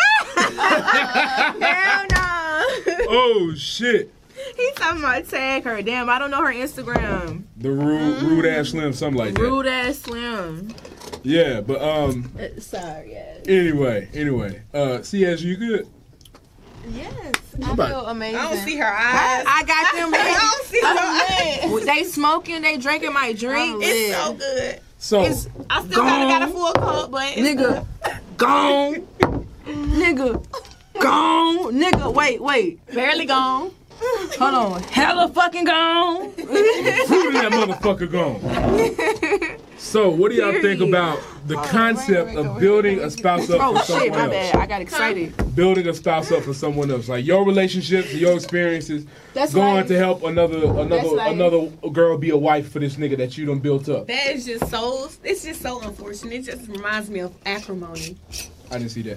Hell no. Oh shit. He talking about tag her. Damn, I don't know her Instagram. The rude ass Slim, something like that. Rude ass Slim. Yeah, but Sorry, yeah. anyway. CS, you good? Yes. I about- feel amazing. I don't see her eyes. I got them. I don't see her eyes. They smoking. They drinking my drink. It's so good. So It's I still kinda got a full cup, but it's nigga gone. Nigga gone. Nigga, wait. barely gone. Hold on. Hella fucking gone. fruit in that motherfucker gone. So, what do y'all think Period. about the concept of building a spouse up Oh for shit, someone my else? bad. I got excited. Building a spouse up for someone else, like your relationships, your experiences, That's going life. to help another life. girl be a wife for this nigga that you done built up. That is just so. It's just so unfortunate. It just reminds me of acrimony. I didn't see that.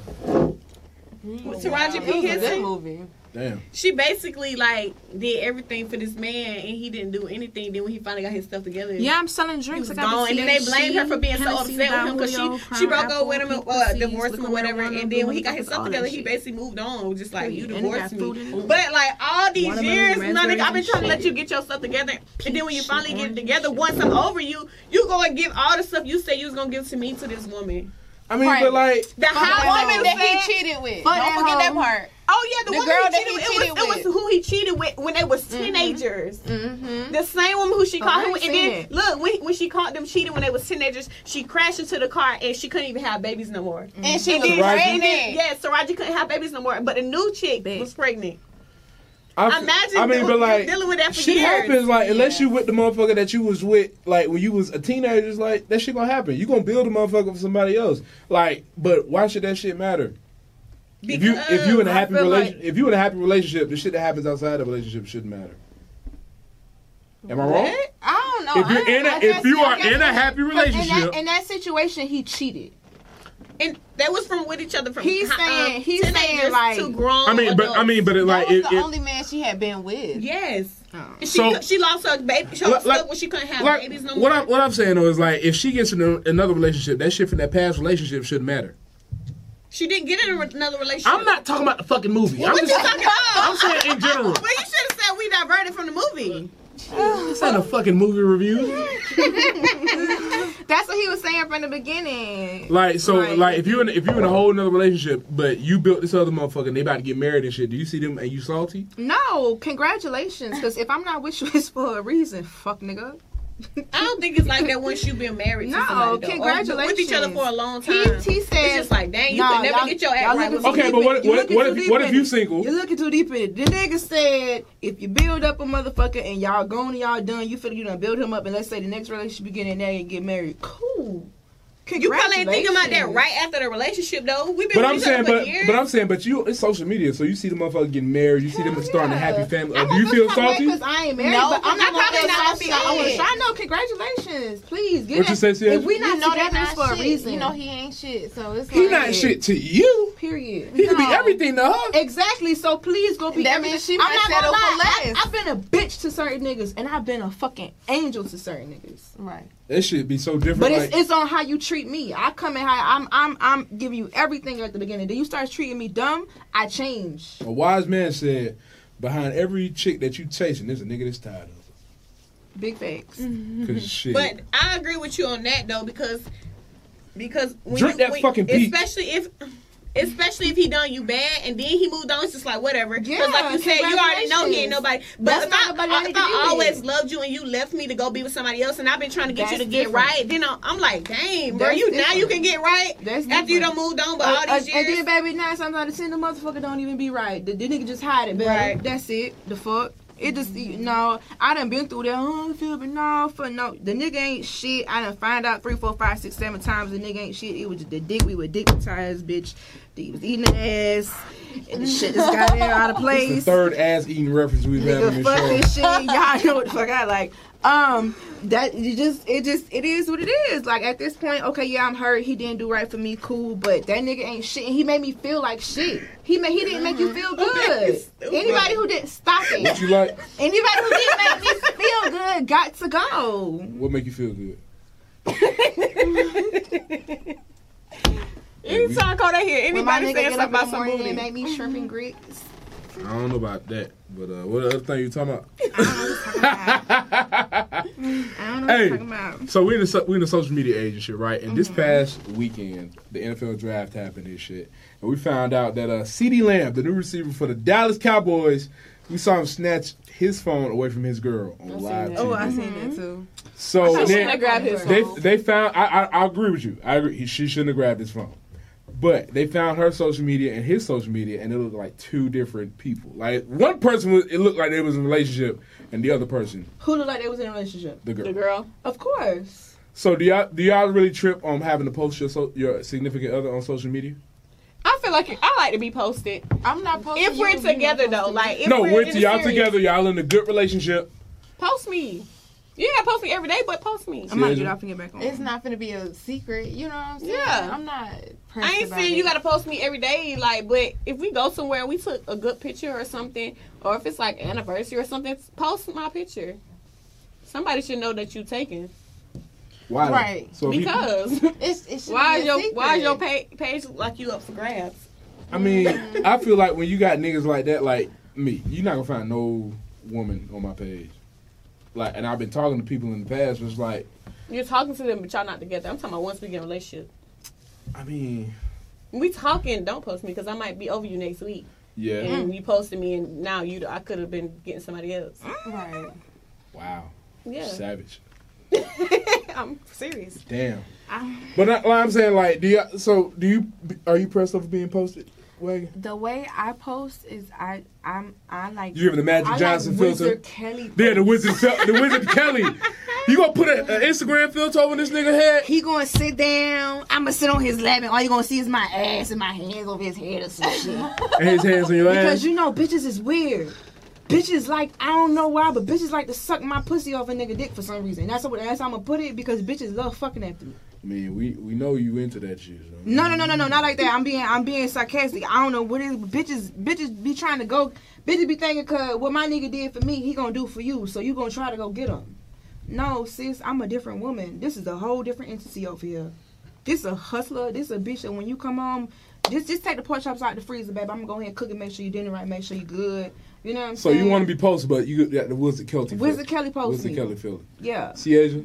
Taraji It P. was a good Henson. movie. Damn. She basically like did everything for this man, and he didn't do anything. Then when he finally got his stuff together, Yeah, I'm selling he drinks. was I got gone. the And then they THC, blamed her for being so Hennessy, upset with him because Julio, she broke Crown up with him, Apple, Pepsi, divorced him or whatever. marijuana, And then when he got his all stuff that together, he shit. basically moved on. Just like you And he divorced got food me. in it. But like all these Watermelon, years, my nigga, I've been raspberries trying to and let you shit. get your stuff together. And then when you finally get it together, once I'm over you, you go and give all the stuff you said you was gonna give to me to this woman. I mean, Right. but like, The The hot woman woman that said, he cheated with. Fuck Don't that forget that hoe. part. oh yeah, the The woman girl he that cheated he with, cheated it was with. who he cheated with when they was teenagers. Mm-hmm. The same woman who she caught I him with, ain't and seen then it. look when she caught them cheating when they was teenagers, she crashed into the car and she couldn't even have babies no more. And she And was then, Taraji? and then pregnant. yeah, Taraji couldn't have babies no more, but the new chick Bitch. was pregnant. I Imagine mean, but like, dealing with that for shit years. happens. Like, unless Yeah. you with the motherfucker that you was with, like when you was a teenager, it's like that shit gonna happen. You gonna build a motherfucker for somebody else. Like, but why should that shit matter? If you in a I happy feel like- relationship, if you in a happy relationship, the shit that happens outside the relationship shouldn't matter. Am I wrong? What? I don't know. If you're if you are in a happy relationship, in that situation, he cheated. And they was from with each other from He's saying teenagers like to grown. I mean, but adults. it That like was it, the it, only man she had been with. yes. Oh. She lost her baby. She was Like- stuck when she couldn't have like babies no more. what I'm saying though is like if she gets in another relationship, that shit from that past relationship shouldn't matter. She didn't get in another relationship. I'm not talking about the fucking movie. What you talking about? I'm saying in general. Well, you should have said we diverted from the movie. It's not a fucking movie review. That's what he was saying from the beginning. Like so, Right. like if you're in a whole another relationship, but you built this other motherfucker and they about to get married and shit. Do you see them and you salty? No, congratulations. Because if I'm not with you, it's for a reason. Fuck, nigga. I don't think it's like that once you've been married to No, somebody. though. Or congratulations. with each other for a long He time. said. It's just like, dang, you Nah, could never y'all- get your y'all act right. looking with too Okay, deep but in what it. You looking if too deep what in if you it. single? You're looking too deep in it. The nigga said, if you build up a motherfucker and y'all gone and y'all done, you feel you done build him up, and let's say the next relationship begin and now you get married. Cool. You probably ain't thinking about that right after the relationship, though. We've been I'm saying, but you, it's social media, so you see the motherfucker getting married, you see them starting a happy family. Do you feel salty? Because I ain't married, No, but I'm not probably gonna not feel salty. I know. Congratulations, please. Get What you say, Sia? If we not know together, that it's for a reason. You know he ain't shit, so it's He like, not shit to you. Period. He could be everything to her. Exactly. So please go be. That means she I'm might not gonna settle for lie. less. I've been a bitch to certain niggas, and I've been a fucking angel to certain niggas. Right. That shit be so different. But like, it's on how you treat me. I come in high. I'm giving you everything at the beginning. Then you start treating me dumb, I change. a wise man said, behind every chick that you chasing, there's a nigga that's tired of it. Big facts. Cause shit. But I agree with you on that though, because when Drink that fucking peach. especially if he done you bad and then he moved on, it's just like whatever. Yeah, Because like you said, you already know he ain't nobody. But That's if not nobody I need if to be I always with. loved you and you left me to go be with somebody else, and I've been trying to get you That's to get different. right, then I'm like, dang, bro, That's now different. you can get right That's after you different. done moved on. But all these And years, then, baby, 9 times out of 10, the motherfucker don't even be right. The nigga just hide it, baby. Right. That's it. The fuck. It just, no, I done been through that. Oh, I feel, but no. The nigga ain't shit. I done find out 3, 4, 5, 6, 7 times the nigga ain't shit. It was just the dick. We were dickmatized, bitch. He was eating the ass. And the shit just got there out of It's place. the third ass eating reference we've had on Nigga, this fuck show. this shit. Y'all know what the fuck I like. That it is what it is. Like at this point, okay, yeah, I'm hurt. He didn't do right for me, cool. But that nigga ain't shit. And he made me feel like shit. He didn't make you feel good. Anybody who didn't stop it. What you like? Anybody who didn't make me feel good got to go. What make you feel good? anytime Kodak here, When my anybody nigga saying get something up in about the some morning booty. and make me shrimp and grits. I don't know about that, but what other thing you talking about? I don't know what Hey. you're talking about. So we in the social media age and shit, right? And this past weekend, the NFL draft happened and shit, and we found out that CeeDee Lamb, the new receiver for the Dallas Cowboys, we saw him snatch his phone away from his girl on live TV. Oh, I seen that too. So Shouldn't then have grabbed his phone. they found. I agree with you. I agree. She shouldn't have grabbed his phone. But they found her social media and his social media, and it looked like two different people. Like one person, it looked like they was in a relationship, and the other person, Who looked like they was in a relationship? the girl. The girl. Of course. So do y'all really trip on having to post your significant other on social media? I feel like I like to be posted. I'm not posting. If we're together though, like if No, we're with in a y'all serious- together, y'all in a good relationship. post me. You gotta post me every day, but post me. I'm gonna get off and get back on. It's not gonna be a secret. You know what I'm saying? Yeah. I'm not. Pressed I ain't about saying it. you gotta post me every day, like, but if we go somewhere and we took a good picture or something, or if it's like anniversary or something, post my picture. Somebody should know that you taking. Why? though? Right. So if you- Because It should why be is a your secret. page look like you up for grabs? I mean, I feel like when you got niggas like that, like me, you're not gonna find no woman on my page. Like, and I've been talking to people in the past, but it's like, You're talking to them, but y'all not together. I'm talking about once we get in a relationship. I mean, We talking, don't post me because I might be over you next week. yeah. And you posted me, and now I could have been getting somebody else. Right. Wow. Yeah, Savage. I'm serious. Damn. But I'm saying, like, are you pressed over being posted? Wagon? The way I post is I like. You giving the Magic I Johnson like filter? Wizard Kelly. Yeah, the Wizard Kelly. You gonna put an Instagram filter over this nigga head? He gonna sit down. I'm gonna sit on his lap, and all you gonna see is my ass and my hands over his head or some shit. And his hands on your ass? Because you know, bitches is weird. Bitches like, I don't know why, but bitches like to suck my pussy off a nigga dick for some reason. That's how I'm gonna put it, because bitches love fucking after me. I mean, we know you into that shit. So. No, not like that. I'm being sarcastic. I don't know what it is. Bitches be trying to go. Bitches be thinking, cause what my nigga did for me, he gonna do for you. So you gonna try to go get him. No, sis, I'm a different woman. This is a whole different entity over here. This a hustler. This a bitch that when you come home, just take the pork chops out the freezer, baby. I'm gonna go ahead and cook it, make sure you dinner right, make sure you good. You know what I'm So saying? you want to be posted, but you got the Wizard Kelly filter. Wizard Kelly post Wizard me. Kelly filter. Yeah. See, Asia?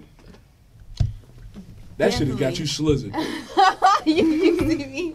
That shit has got you slizzard. You see me?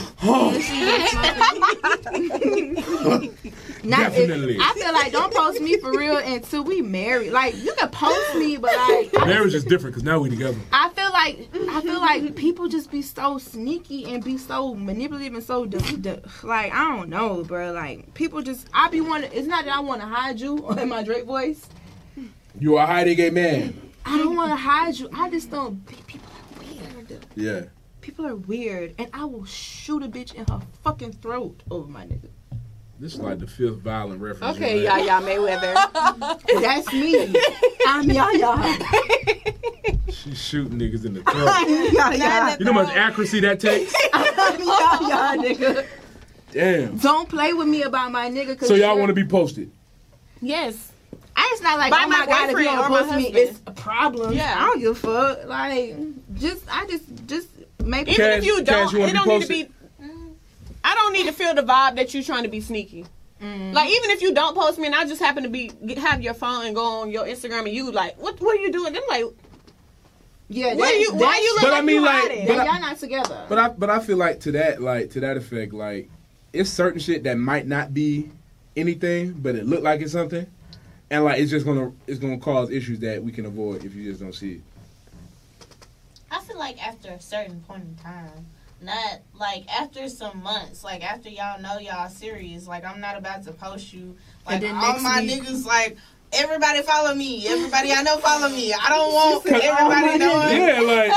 Definitely. I feel like don't post me for real until we married. Like you can post me, but like Marriage is different because now we together. I feel like people just be so sneaky and be so manipulative and so like I don't know, bro. Like people just I be wanting. It's not that I want to hide you in my Drake voice. You are a hiding gay man. I don't want to hide you. I just don't. People are weird. Yeah. People are weird, and I will shoot a bitch in her fucking throat over my nigga. This is like the fifth violent reference. Okay, right? Yaya Mayweather. That's me. I'm Yaya. She's shooting niggas in the throat. Yaya. You know how much accuracy that takes? I'm Yaya, nigga. Damn. Don't play with me about my nigga. So y'all want to be posted? Yes. It's not like, By oh my my God, if you boyfriend don't or my post me, husband. it's a problem. Yeah. I don't give a fuck. Like, just make Even if you Cash, don't, you wanna it be don't need to posted? be. I don't need to feel the vibe that you're trying to be sneaky. Like even if you don't post me and I just happen to have your phone and go on your Instagram and you like, what are you doing? I'm like, yeah, why you look But like I mean, you like, hiding? but y'all not together. But I feel like to that effect, like it's certain shit that might not be anything, but it look like it's something, and like it's gonna cause issues that we can avoid if you just don't see it. I feel like after a certain point in time, not like after some months, like after y'all know y'all serious, like I'm not about to post you like all my niggas like everybody follow me, everybody I know follow me. I don't want everybody knowing. Yeah, like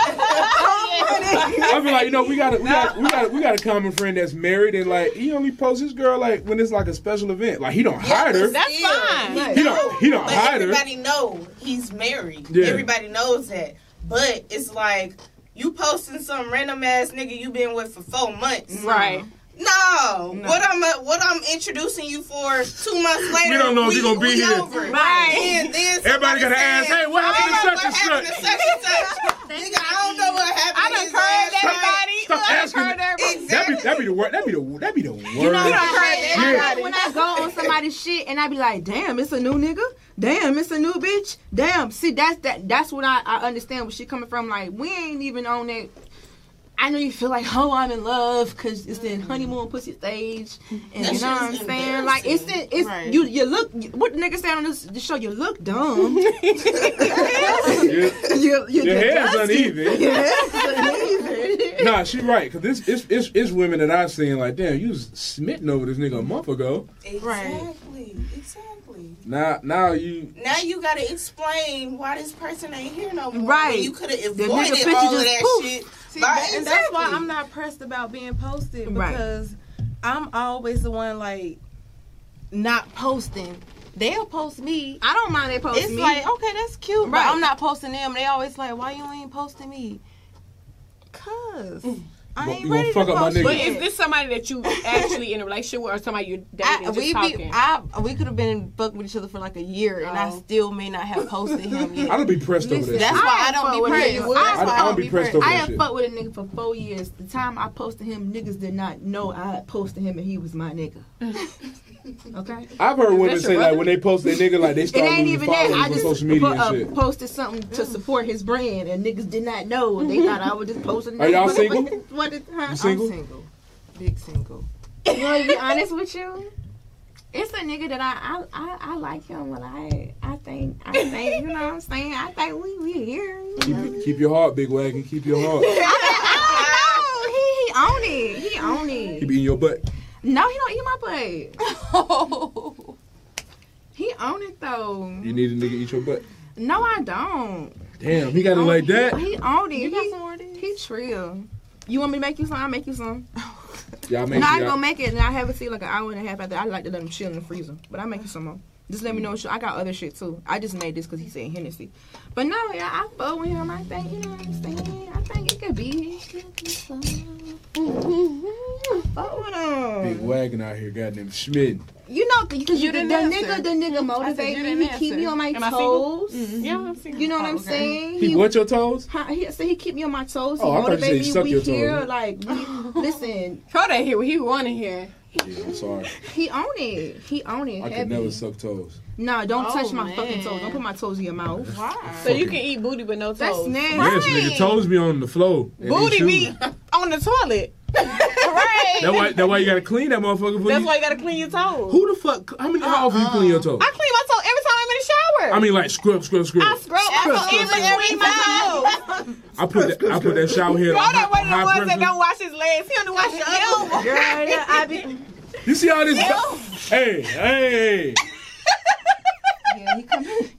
I feel like we got a common friend that's married and like he only posts his girl like when it's like a special event. Like he don't hide her. That's fine. He don't But hide her. everybody know he's married. Yeah. Everybody knows that. But it's like you posting some random ass nigga you been with for 4 months. Right. No. What I'm introducing you for 2 months later. We don't know if you're gonna be here. Over. Right. Then Everybody gotta ask, hey, what happened to such and such? Nigga, I don't know what happened. I done curved everybody. Stop asking. Exactly. That'd be the word. That'd be the word. You know, when I go on somebody's shit and I be like, damn, it's a new nigga. Damn, it's a new bitch. Damn, see, that's what I understand where she coming from. Like, we ain't even on that. I know you feel like, oh, I'm in love because it's the honeymoon pussy stage, and That you know what I'm shit is saying? Like, it's Right. you look. What the nigga said on this show? You look dumb. Your Your hair's uneven. Your hair's uneven. Nah, she right. Cause it's women that I've seen like, damn, you was smitten over this nigga a month ago. Exactly. Now you gotta explain why this person ain't here no more. Right. When you could have The avoided nigga all of picture that just shit. See, Right, and that's why exactly. I'm not pressed about being posted Right. because I'm always the one like not posting. They'll post me. I don't mind they post It's me. like, okay, that's cute, but Right. I'm not posting them. They always like, why you ain't posting me? Cause I You ain't gonna ready fuck to up my post nigga. But shit. is this somebody that you actually in a relationship with or somebody you're dating and just talking? We could have been fucked with each other for like a year, and I Oh. still may not have posted him yet. I don't be pressed over that That's shit. why I fuck don't be with pressed. niggas. That's why I don't be pressed over I that have shit. fucked with a nigga for 4 years. The time I posted him, niggas did not know I had posted him and he was my nigga. Okay? I've heard women your say brother? like when they post their nigga like they It start ain't losing even that. followers I on just social media and shit. posted something to support his brand and niggas did not know. They thought I was just posting. Are y'all single? What is, huh? You single? I'm single. Big single. You want to be honest with you? It's a nigga that I like him. Well, I think you know what I'm saying. I think we here. You know? Keep your heart, big wagon. Keep your heart. I don't know. He own it. He own it. Keep eating your butt. No, he don't eat my butt. He own it though. You need a nigga eat your butt. No, I don't. Damn, he got it like that. He own it. You got some more of this? He trill. You want me to make you some? I'll make you some. Y'all make No, I sure ain't y'all. gonna make it, and I have it see like an hour and a half after. I like to let him chill in the freezer, but I'll make you some more. Just let me know. I got other shit too. I just made this because he said Hennessy. But no, yeah, I fuck with him. I think, you know what I'm saying? I think it could be. Fuck with him. Big wagon out here, goddamn Schmid. You know, because You the didn't answer. nigga motivate you me. didn't He keep me answer. on my Am I single? toes. Yeah, I'm single. You know what I'm Okay. saying? He what your toes? He keep me on my toes. He Oh, I thought you said motivate he me. suck We your here, toes. like, listen. Throw that here. He want to hear. Yeah, I'm sorry. He own it. He own it. I could heavy. never suck toes. No, don't Oh, touch my man. fucking toes. Don't put my toes in your mouth. So you can eat booty but no toes. That's nasty. Yes, nigga, toes be on the floor. and Booty in be shoes. on the toilet. Right. That why you gotta clean that motherfucker for That's you. why you gotta clean your toes. Who the fuck? How often you clean your toes? I clean my toes every time I'm in the shower. I mean, like scrub. I scrub my toes in between my toes. I put that shower head on Y'all that one of the high ones that pressure. don't wash his legs. He only wash his elbows. Girl, I be. You see all this? Hey. Yeah, he come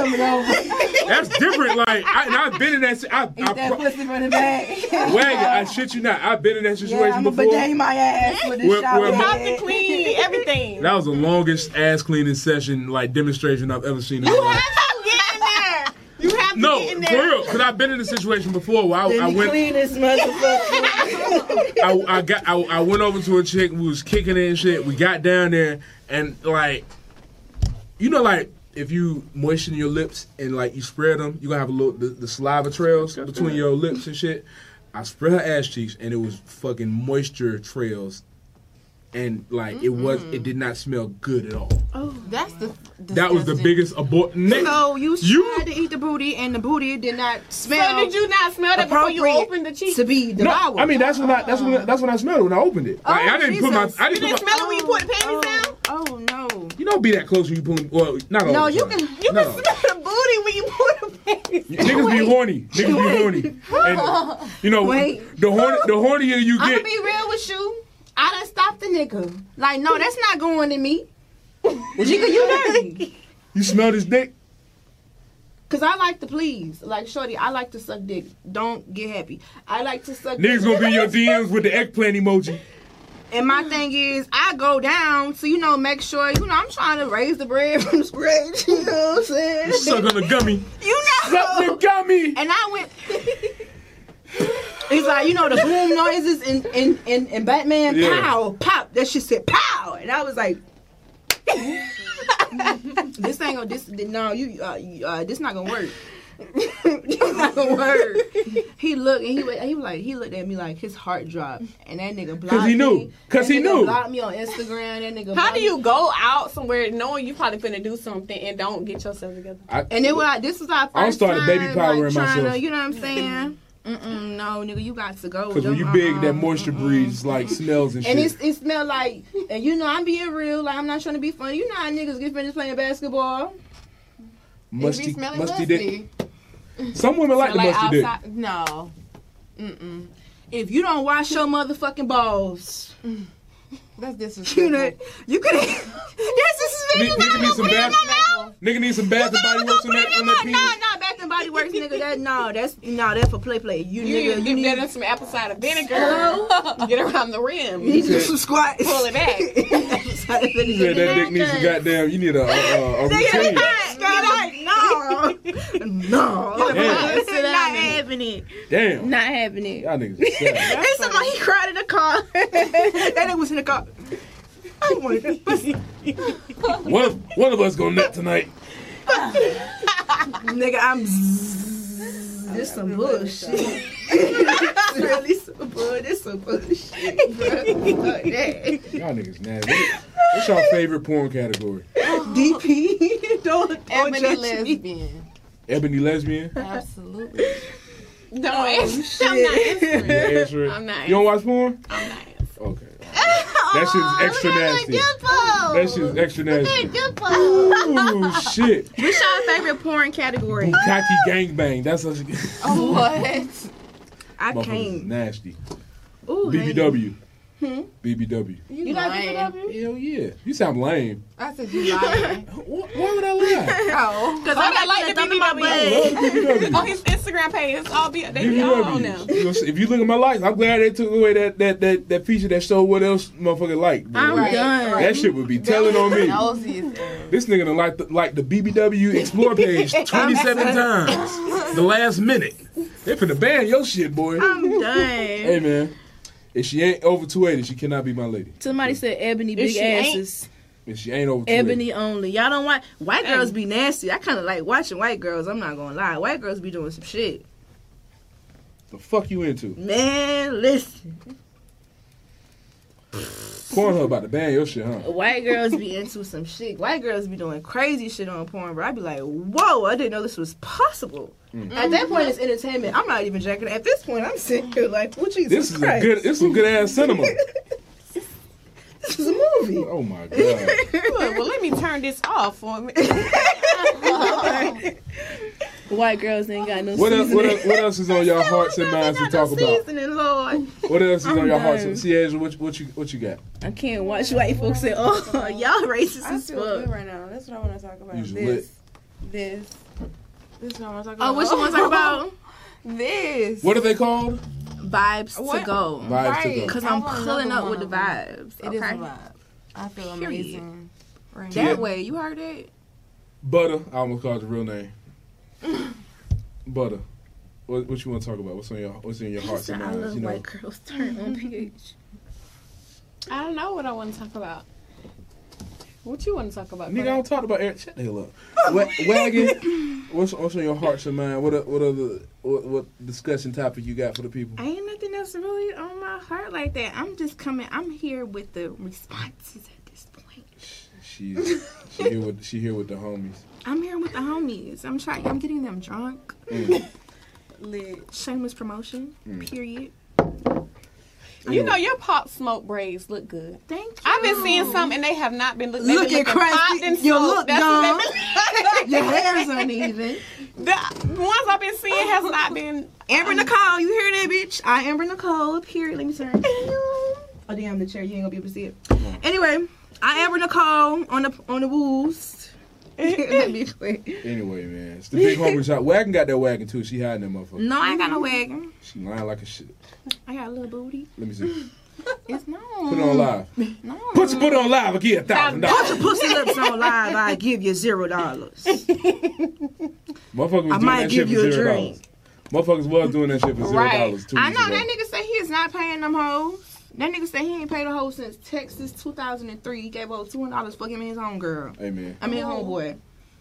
coming over. That's different. Like I've been in that. Eat that pussy from the bag. Wagon, I shit you not. I've been in that situation I'm before. I'm gonna bidet my ass with this shower. You have to clean everything. That was the longest ass cleaning session, like demonstration I've ever seen. You have to get in there. You have to get in there. For real, because I've been in a situation before where I went. Clean this motherfucker. I went over to a chick. We was kicking it and shit. We got down there and like, you know, like if you moisten your lips and like you spread them, you gonna have a little the saliva trails between your lips and shit. I spread her ass cheeks and it was fucking moisture trails. And like it did not smell good at all. Oh, that's that was the biggest abort. So you tried to eat the booty, and the booty did not smell. So did you not smell that before you opened the cheek? To be devoured. No, I mean that's when I smelled it when I opened it. Like, I didn't put my. You didn't smell it when you put the panties down. Oh no! You don't be that close when you put. Well, not all. No, the you time. can You can smell the booty when you put the panties down. Niggas be horny. Niggas be horny. And, you know, the hornier you I'm get. gonna be real with you. I done stopped the nigga. Like, no, that's not going to me. Nigga, you dirty. You smell this dick? Cause I like to please. Like, shorty, I like to suck dick. Don't get happy. I like to suck Niggas dick. gonna be in your DMs with the eggplant emoji. And my thing is, I go down to, you know, make sure, you know, I'm trying to raise the bread from the scratch. You know what I'm saying? You suck on the gummy. You know. Suck the gummy. And I went. It's like, you know, the boom noises in Batman. Yeah. Pow, pop. That shit said pow. And I was like, this ain't gonna, this not gonna work. This not gonna work. He looked and he looked at me like his heart dropped. And that nigga blocked me. Cause he knew. Blocked me on Instagram. That nigga. How do you go out somewhere knowing you probably finna do something and don't get yourself together? This was our first I started time, baby powering like, myself. you know what I'm saying? No, nigga, you got to go. Because when you big, that moisture breeze like smells and shit. And it smelled like, and you know, I'm being real. Like, I'm not trying to be funny. You know how niggas get finished playing basketball? Musty dick. Some women like the musty dick. No. If you don't wash your motherfucking balls. That's disrespectful. You could. Yes, this is Nigga need some bath. Nigga need some Bath and Body Works on that penis. No, Bath and Body Works, nigga. That's for play. You need that in some apple cider vinegar. Get around the rim. You need to do some squats. Pull it back. You said that dick needs some goddamn. You need a routine. No. Not having it. Damn. Not having it. Y'all niggas are sad. And somebody he cried in the car. That nigga was in the car. I wanted that pussy. One of us gonna nut tonight. Nigga, I'm this some bullshit. Really some bullshit. This some bullshit, bro. Y'all niggas nasty. What's your favorite porn category? DP. Don't Ebony lesbian. Ebony lesbian? Absolutely. No, I'm not answering. I'm not. You don't watch porn? I'm not answering. Okay. That shit's extra nasty. That shit's extra nasty. Ooh, shit. What's your favorite porn category? Bukkake gangbang. That's what. What? I can't. Nasty. Ooh, BBW. BBW. You like BBW? Hell yeah. You sound lame. I said you lying. Why would I lie? Oh, because I like the BBW. On his Instagram page, it's all they be all on now. If you look at my likes, I'm glad they took away that feature that showed what else motherfucker like. I'm done. That shit would be telling on me. This nigga done like the BBW Explore page 27 times. The last minute. They finna ban your shit, boy. I'm done. Hey, man. If she ain't over 280, she cannot be my lady. Somebody said ebony big asses. If she ain't over 280. Ebony only. Y'all don't want white girls be nasty. I kind of like watching white girls. I'm not gonna lie. White girls be doing some shit. The fuck you into? Man, listen. Pornhub about to ban your shit, huh? White girls be into some shit. White girls be doing crazy shit on porn, bro. I be like, whoa, I didn't know this was possible. At that point, it's entertainment. I'm not even jacking. At this point, I'm sitting here like, oh, Jesus Christ. This is some good ass cinema. This is a movie. Oh my god. Well, let me turn this off for me. White girls ain't got no what seasoning. What else is on your hearts and minds to talk about? Lord. What else is on your hearts? Sierra, what you got? I can't watch white folks say, "Oh, y'all racist I as feel good fuck." right now. That's what I want to talk about. Use This. This is what I want to talk about. Oh, what you want to talk about? This. What are they called? Vibes to go. Vibes to go. Because I'm pulling up with the vibes. It is a vibe. I feel amazing. Right that way. You heard it? Butter. I almost called your real name. Butter. What you want to talk about? What's in your heart and minds? I love white girls turn on PH. I don't know what I want to talk about. What you want to talk about? Nigga, I don't talk about Eric. Shut the hell up. Wagon. What's on your hearts and mind? What discussion topic you got for the people? Ain't nothing else really on my heart like that. I'm just coming. I'm here with the responses at this point. She here with the homies. I'm here with the homies. I'm getting them drunk. Lit. Shameless promotion. Period. You know your Pop Smoke braids look good. Thank you. I've been seeing some and they have not been looking crusty. You look dumb. Your hair's uneven. The ones I've been seeing has not been. Amber Nicole, you hear that, bitch? I Amber Nicole. Period. Let me turn. Oh damn, the chair. You ain't gonna be able to see it. Anyway, I Amber Nicole on the woos. Let me quick. Anyway, man, it's the big homie shop. Wagon got that wagon too. She hiding that motherfucker. No, I ain't got no wagon. She lying like a shit. I got a little booty. Let me see. It's no. Put it on live. No. Put it on live. I'll give you $1,000. Put your pussy lips on live. I give you $0. Motherfuckers was I doing might that give shit you for a $0. drink. Motherfuckers was doing that shit for $0 2 weeks ago. I know that nigga said he is not paying them hoes. That nigga said he ain't paid a hoe since Texas 2003. He gave over $200 for him and his homegirl. Hey man. I mean homeboy.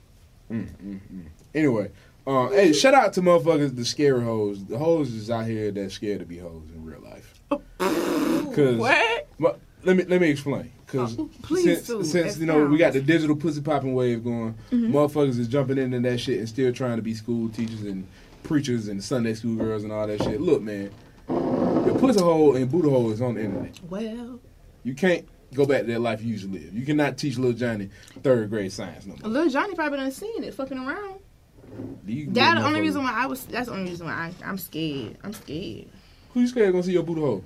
Anyway, hey, shout out to motherfuckers, the scary hoes. The hoes is out here that's scared to be hoes in real life. Cause what? Let me explain. Cause since you know we got the digital pussy popping wave going, motherfuckers is jumping into that shit and still trying to be school teachers and preachers and Sunday school girls and all that shit. Look, man, the pussy hole and booty hole is on the internet. Well, you can't go back to that life you used to live. You cannot teach little Johnny 3rd grade science no more. Little Johnny probably done seen it fucking around. That's the only reason why I'm scared. I'm scared. Who you scared gonna see your booty hole?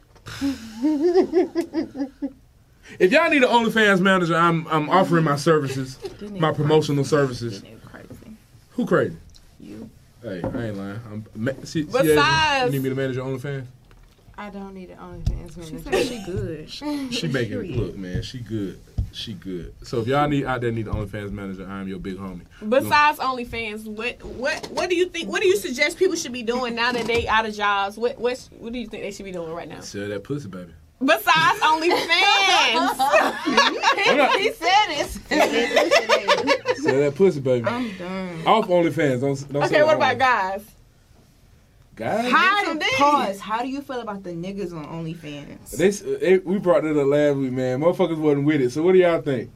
If y'all need an OnlyFans manager, I'm offering my services, my promotional services. Who crazy? You. Hey, I ain't lying. Besides, you need me to manage your OnlyFans? I don't need an OnlyFans manager. She good. She making it look, man. She good. She good. So if y'all need an OnlyFans manager, I'm your big homie. Besides OnlyFans, what do you think? What do you suggest people should be doing now that they out of jobs? What do you think they should be doing right now? Sell that pussy, baby. Besides OnlyFans, he said it. Sell that pussy, baby. I'm done. Off OnlyFans. Don't okay, what about guys? Guys? How do you feel about the niggas on OnlyFans? We brought that up last week, man. Motherfuckers wasn't with it. So what do y'all think?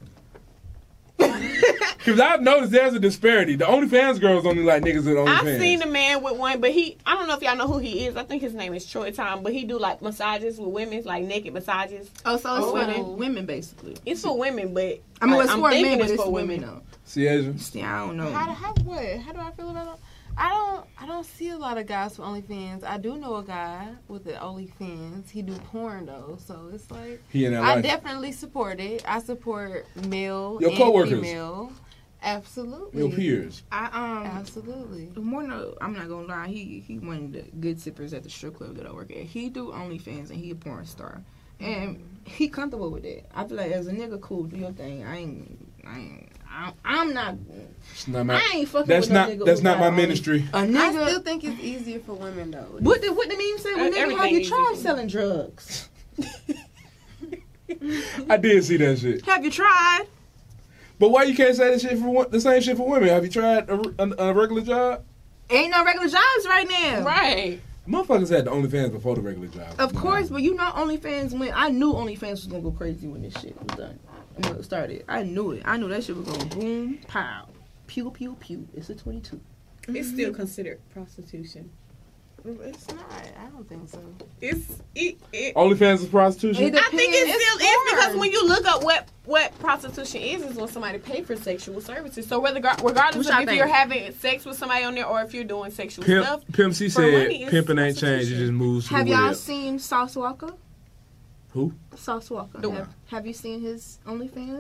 Because I've noticed there's a disparity. The OnlyFans girls only like niggas with OnlyFans. I've seen a man with one, but I don't know if y'all know who he is. I think his name is Troy Tom, but he do like massages with women, like naked massages. Oh, so it's for women, basically. It's for women, but I mean, it's I'm for thinking men, but it's it's for women though. See, Asia? See, I don't know. How do I feel about it? I don't see a lot of guys with OnlyFans. I do know a guy with the OnlyFans. He do porn though, so it's like I definitely support it. I support male your and coworkers. Female. Absolutely. Your peers. Absolutely. More no, I'm not gonna lie. He one of the good sippers at the strip club that I work at. He do OnlyFans and he a porn star, and he comfortable with it. I feel like as a nigga, cool, do your thing. I'm not. I ain't fucking with no nigga. That's not my ministry. I still think it's easier for women though. What the meme say? When nigga, have you tried selling drugs? I did see that shit. Have you tried? But why you can't say the same shit for women? Have you tried a regular job? Ain't no regular jobs right now. Right. Motherfuckers had the OnlyFans before the regular job. Of course, but you know OnlyFans when I knew OnlyFans was gonna go crazy when this shit was done. When it started. I knew it. I knew that shit was gonna boom, pow, pew, pew, pew. It's a 22. It's still considered prostitution. It's not. I don't think so. OnlyFans is prostitution? I think it still is because when you look up what prostitution is when somebody pays for sexual services. So regardless of if you're having sex with somebody on there or if you're doing sexual stuff. Pimp C said pimping ain't changed. It just moves to Have y'all seen Sauce Walker? Who? Sauce Walker. Have you seen his OnlyFans?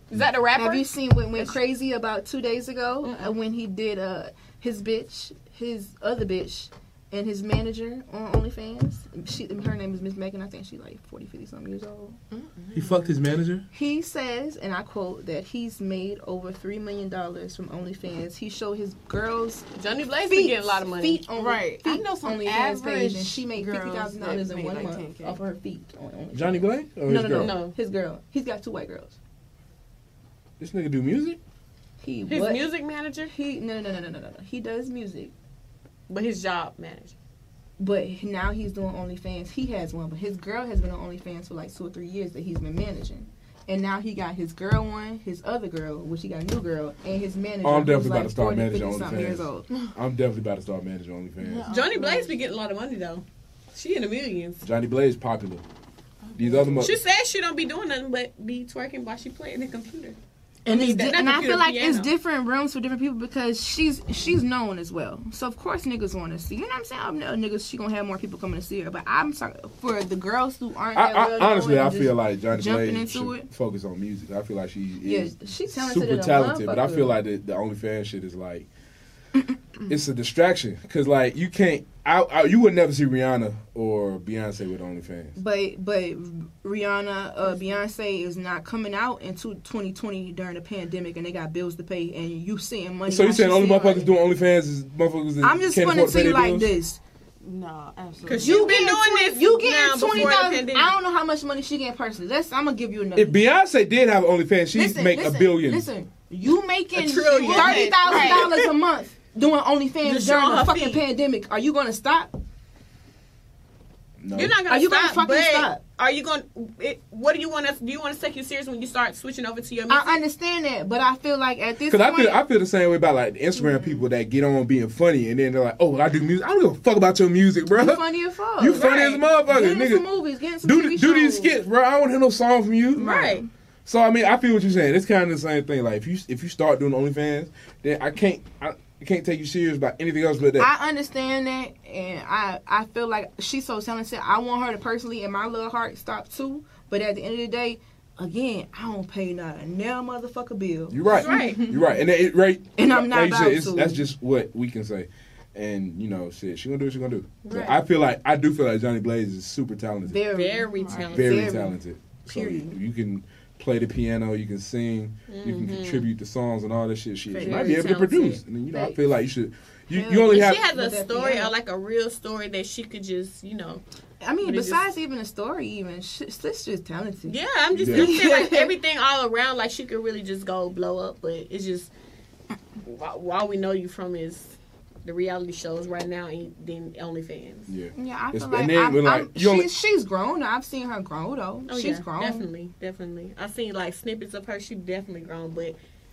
Is that the rapper? Have you seen what went crazy about 2 days ago when he did his other bitch, and his manager on OnlyFans? Her name is Miss Megan. I think she's like 40, 50 something years old. He fucked his manager? He says, and I quote, that he's made over $3 million from OnlyFans. He showed his girls Johnny Blaze been getting a lot of money. Feet on, right. Feet I know some OnlyFans average page, and she made girls $50,000 in 1 like month 10K. off her feet on OnlyFans. Johnny Blaze? Or his girl? No. His girl. He's got 2 white girls. This nigga do music? His music manager? No. He does music. But his job manager. But now he's doing OnlyFans. He has one, but his girl has been on OnlyFans for like 2 or 3 years that he's been managing. And now he got his girl one, his other girl, which he got a new girl, and his manager. I'm definitely about like to start 40, managing 50-something years OnlyFans. old. I'm definitely about to start managing OnlyFans. Johnny Blaze be getting a lot of money though. She in the millions. Johnny Blaze popular. These other She says she don't be doing nothing but be twerking while she playing the computer. And, I feel like it's different rooms for different people because she's known as well. So of course niggas want to see. You know what I'm saying? I know niggas, she gonna have more people coming to see her. But I'm sorry for the girls who aren't. Honestly, I feel like Johnny Blaze should focus on music. I feel like she's talented, super talented. But I feel like the OnlyFans shit is like it's a distraction because like you can't. You would never see Rihanna or Beyonce with OnlyFans. But Rihanna, Beyonce is not coming out into 2020 during the pandemic, and they got bills to pay, and you seeing money. So you saying only motherfuckers doing OnlyFans is motherfuckers that I'm just going to say like this. No, absolutely. Because you've been doing this. You getting 20,000. I don't know how much money she getting personally. I'm gonna give you another. If Beyonce did have OnlyFans, she'd make $1 billion. Listen, you making $30,000 a month. Doing OnlyFans during the fucking pandemic. Are you going to stop? No. You're not going to stop. Are you going? What do you want us? Do you want us to take you serious when you start switching over to your music? I understand that, but I feel like at this point, because I feel the same way about like Instagram people that get on being funny and then they're like, oh, I do music. I don't give a fuck about your music, bro. You funny as fuck. You funny as a motherfucker, nigga. Some movies, getting some do these skits, bro. I don't want to hear no song from you, right? So I mean, I feel what you're saying. It's kind of the same thing. Like if you start doing OnlyFans, then I can't take you serious about anything else but that. I understand that, and I feel like she's so talented. I want her to personally, in my little heart, stop too. But at the end of the day, again, I don't pay not a nail motherfucker bill. You're right. You're right. And right. And I'm not about to. That's just what we can say. And you know, shit, she gonna do what she gonna do. Right. So I do feel like Johnny Blaze is super talented. Very talented. Very talented. Period. So you can play the piano, you can sing, you can contribute to songs and all that shit. She might be able to produce. And then, I feel like you should. You only have. She has a story, or like a real story that she could just, I mean, besides even a story, she's just talented. Yeah, I'm saying like everything all around, like she could really just go blow up. But it's just all we know you from is the reality shows right now, and then OnlyFans. Yeah. I feel like she's grown. I've seen her grow though. Oh, she's grown. Definitely. I've seen like snippets of her. She's definitely grown. But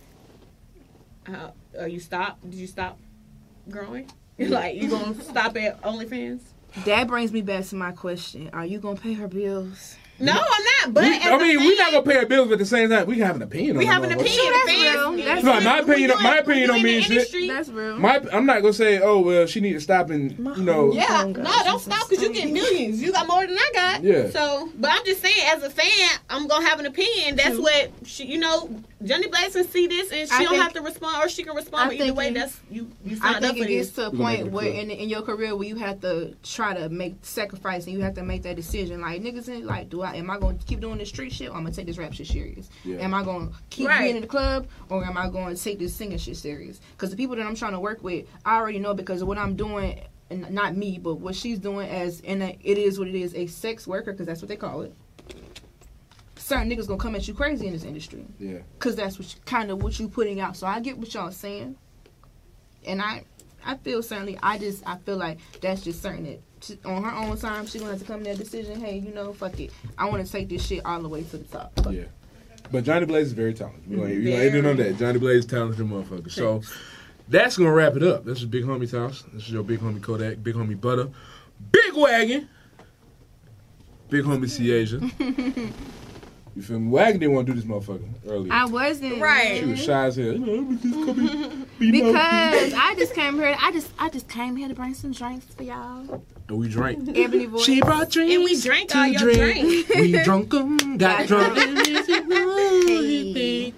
did you stop growing? Like you gonna stop at OnlyFans? That brings me back to my question: are you gonna pay her bills? No, I'm not. But we're not gonna pay our bills, but at the same time, we can have an opinion. We have an opinion. That's real. My opinion don't mean shit. That's real. I'm not gonna say, oh well, she need to stop and Yeah, don't stop because you get millions. You got more than I got. Yeah. So, but I'm just saying, as a fan, I'm gonna have an opinion. That's what she, Johnny Blaze can see this, and she don't have to respond, or she can respond. But either way, that's you signed up for this. I think it gets to a point where in your career where you have to try to make sacrifice and you have to make that decision. Like niggas, am I going to keep doing this street shit, or I'm going to take this rap shit serious? Yeah. Am I going to keep being in the club, or am I going to take this singing shit serious? Because the people that I'm trying to work with, I already know because of what I'm doing, and not me, but what she's doing it is what it is, a sex worker, because that's what they call it. Certain niggas going to come at you crazy in this industry. Yeah. Because that's what you putting out. So I get what y'all saying. And I feel certainly, I feel like that's just certain that on her own time, she's going to have to come to that decision. Hey, fuck it. I want to take this shit all the way to the top. Yeah. But Johnny Blaze is very talented. You ain't know that. Johnny Blaze is talented motherfucker. So that's going to wrap it up. This is Big Homie's house. This is your Big Homie Kodak, Big Homie Butter, Big Wagon, Big Homie Ciasia. You feel me? Wagon didn't want to do this motherfucker earlier. I wasn't. Right. She was shy as hell. Because I just came here. I just came here to bring some drinks for y'all. And we drank. Ebony voice. She brought drinks. And we drank all your drinks. We drunk them. Got drunk. Hey.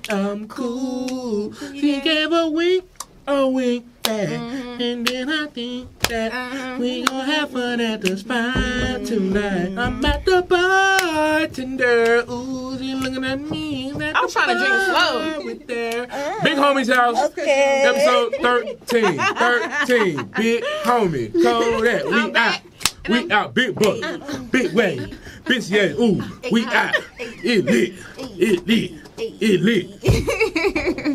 I'm cool. She gave a wink back. And then I think that we gon' have fun at the spot tonight. I'm at the bartender. Ooh, she looking at me. I was trying to drink slow. With their Big Homie's House, episode 13. 13. Big Homie. Kodak. We out. Big buck. Big wave. Bitch, yeah. Ooh, we out. It lit.